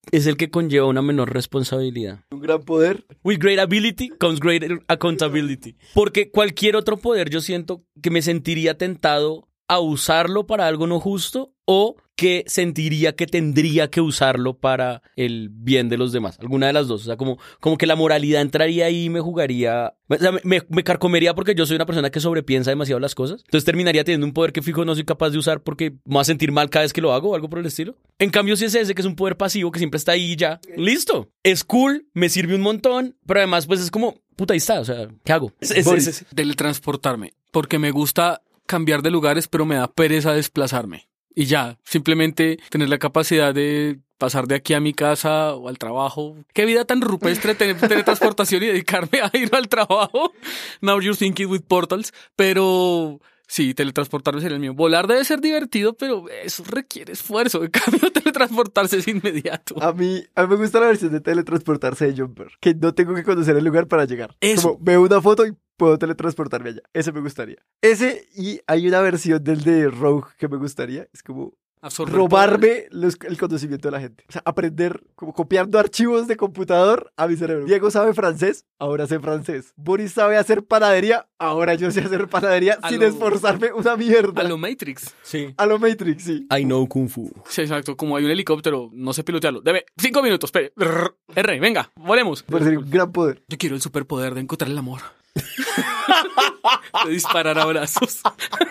es el que conlleva una menor responsabilidad. Un gran poder. With great ability comes great accountability. Porque cualquier otro poder yo siento que me sentiría tentado a usarlo para algo no justo o que sentiría que tendría que usarlo para el bien de los demás. Alguna de las dos. O sea, como que la moralidad entraría ahí y me jugaría... O sea, me carcomería porque yo soy una persona que sobrepiensa demasiado las cosas. Entonces terminaría teniendo un poder que fijo no soy capaz de usar porque me voy a sentir mal cada vez que lo hago o algo por el estilo. En cambio, si es ese, que es un poder pasivo que siempre está ahí y ya, listo. Es cool, me sirve un montón, pero además pues es como, puta, ahí está. O sea, ¿qué hago? Boris, teletransportarme. Porque me gusta cambiar de lugares, pero me da pereza desplazarme. Y ya, simplemente tener la capacidad de pasar de aquí a mi casa o al trabajo. Qué vida tan rupestre tener teletransportación y dedicarme a ir al trabajo. Now you're thinking with portals. Pero sí, teletransportarme sería el mío. Volar debe ser divertido, pero eso requiere esfuerzo. En cambio, teletransportarse es inmediato. A mí me gusta la versión de teletransportarse de Jumper, que no tengo que conocer el lugar para llegar. Eso. Como veo una foto y puedo teletransportarme allá. Ese me gustaría. Ese, y hay una versión del de Rogue que me gustaría. Es como Absorber robarme el conocimiento de la gente. O sea, aprender, como copiando archivos de computador a mi cerebro. Diego sabe francés, ahora sé francés. Boris sabe hacer panadería, ahora yo sé hacer panadería sin esforzarme una mierda. A lo Matrix. Sí. A lo Matrix, sí. I know Kung Fu. Sí, exacto. Como hay un helicóptero, no sé pilotearlo. Debe 5 minutos, espere. R, venga, volemos. Puede ser un gran poder. Yo quiero el superpoder de encontrar el amor. De disparar abrazos.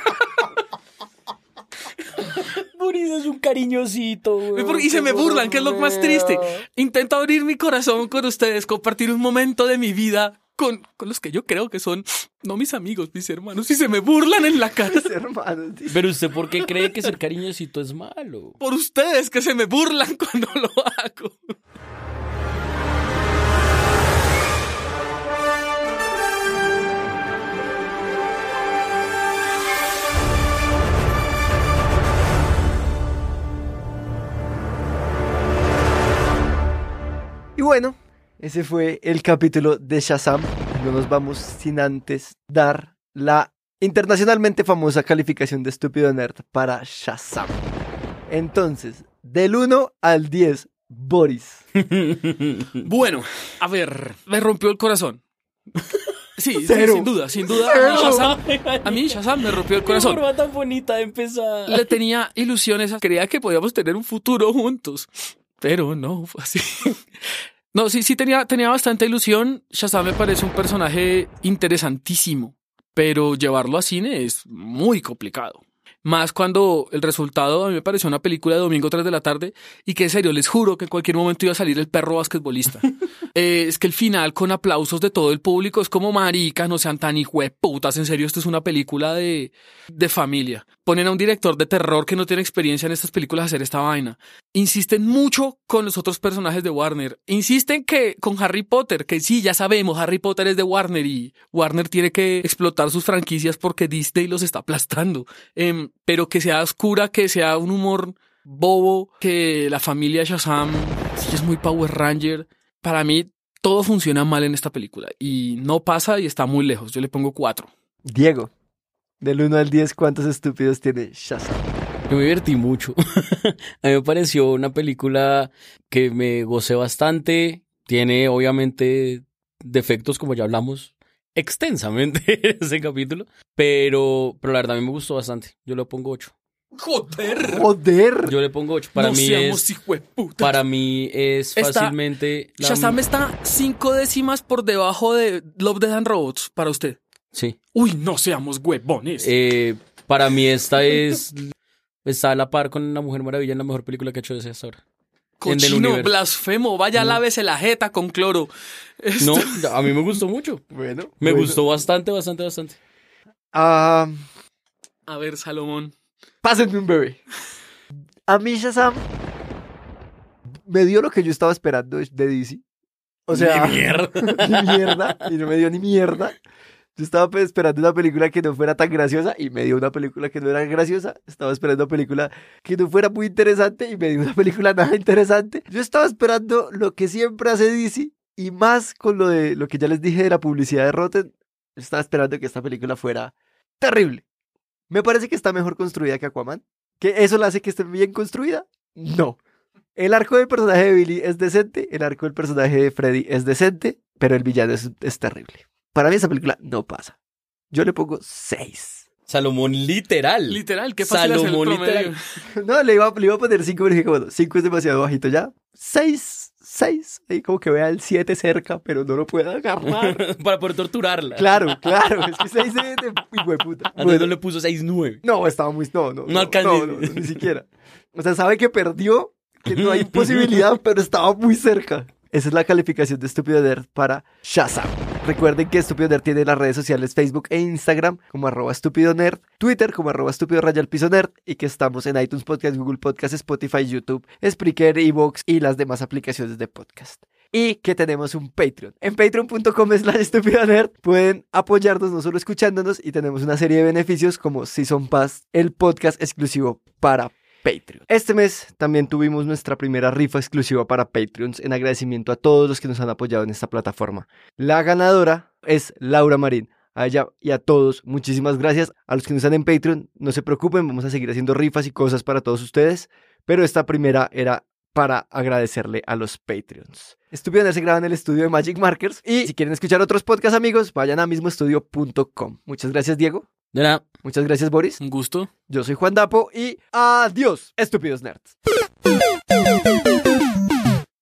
Boris es un cariñosito, güey. Y se me burlan, que es lo más triste. Intento abrir mi corazón con ustedes, compartir un momento de mi vida con los que yo creo que son, no mis amigos, mis hermanos, y se me burlan en la cara. Mis hermanos. Sí. Pero usted, ¿por qué cree que ser cariñosito es malo? Por ustedes que se me burlan cuando lo hago. Y bueno, ese fue el capítulo de Shazam. No nos vamos sin antes dar la internacionalmente famosa calificación de Estúpido Nerd para Shazam. Entonces, del 1 al 10, Boris. Bueno, a ver, me rompió el corazón. Sí, Cero. sin duda. A mí Shazam me rompió el corazón. Qué forma tan bonita de empezar. Le tenía ilusiones, creía que podíamos tener un futuro juntos. Pero no, fue así. No, sí tenía bastante ilusión. Shazam me parece un personaje interesantísimo, pero llevarlo a cine es muy complicado. Más cuando el resultado a mí me pareció una película de domingo 3 de la tarde y que en serio, les juro que en cualquier momento iba a salir el perro basquetbolista. Es que el final con aplausos de todo el público es como marica, no sean tan hijueputas, en serio, esto es una película de familia. Ponen a un director de terror que no tiene experiencia en estas películas a hacer esta vaina. Insisten mucho con los otros personajes de Warner. Insisten que con Harry Potter, que sí, ya sabemos, Harry Potter es de Warner y Warner tiene que explotar sus franquicias porque Disney los está aplastando. Pero que sea oscura, que sea un humor bobo, que la familia Shazam sí es muy Power Ranger. Para mí todo funciona mal en esta película y no pasa y está muy lejos. Yo le pongo 4. Diego, del 1 al 10, ¿cuántos estúpidos tiene Shazam? Yo me divertí mucho. A mí me pareció una película que me gocé bastante. Tiene obviamente defectos, como ya hablamos extensamente en ese capítulo, pero la verdad a mí me gustó bastante. Yo le pongo 8. ¡Joder! Yo le pongo 8. No seamos hijueputas. Para mí es fácilmente... Shazam está 5 décimas por debajo de Love, Death and Robots para usted. Sí. Uy, no seamos huevones. Para mí esta está a la par con La Mujer Maravilla en la mejor película que ha hecho desde hasta ahora. Cochino, blasfemo, vaya, lávese la jeta con cloro. No, a mí me gustó mucho. Me gustó bastante. A ver, Salomón. Pásenme un bebé. A mí Shazam me dio lo que yo estaba esperando de DC. O sea, ni mierda. Ni mierda. Y no me dio ni mierda. Yo estaba esperando una película que no fuera tan graciosa y me dio una película que no era graciosa. Estaba esperando una película que no fuera muy interesante y me dio una película nada interesante. Yo estaba esperando lo que siempre hace DC y más con lo que ya les dije de la publicidad de Rotten. Yo estaba esperando que esta película fuera terrible. Me parece que está mejor construida que Aquaman. ¿Que eso la hace que esté bien construida? No. El arco del personaje de Billy es decente, el arco del personaje de Freddy es decente, pero el villano es terrible. Para mí esa película no pasa. Yo le pongo 6. Salomón literal. Literal, qué fácil hacer el Salomón promedio. No, le iba a poner 5, pero dije, bueno, 5 es demasiado bajito ya. 6. Ahí como que vea el 7 cerca, pero no lo pueda agarrar. Para poder torturarla. Claro, es que 6 de hijueputa. Antes no le puso 6-9. No, estaba muy... No alcancé. No, ni siquiera. O sea, sabe que perdió, que no hay posibilidad, pero estaba muy cerca. Esa es la calificación de Estúpido Nerd para Shazam. Recuerden que Estúpido Nerd tiene las redes sociales Facebook e Instagram como @estúpidonerd, Twitter como @estúpido_nerd y que estamos en iTunes Podcast, Google Podcast, Spotify, YouTube, Spreaker, iVoox y las demás aplicaciones de podcast. Y que tenemos un Patreon. En patreon.com/estúpidonerd pueden apoyarnos no solo escuchándonos y tenemos una serie de beneficios como Season Pass, el podcast exclusivo para Patreon. Este mes también tuvimos nuestra primera rifa exclusiva para Patreons en agradecimiento a todos los que nos han apoyado en esta plataforma. La ganadora es Laura Marín. A ella y a todos, muchísimas gracias. A los que no están en Patreon, no se preocupen, vamos a seguir haciendo rifas y cosas para todos ustedes, pero esta primera era para agradecerle a los Patreons. Estúpido Nerd se graba en el estudio de Magic Markers y si quieren escuchar otros podcasts, amigos, vayan a mismoestudio.com. Muchas gracias, Diego. De nada. Muchas gracias, Boris. Un gusto. Yo soy Juan Dapo y adiós, estúpidos nerds.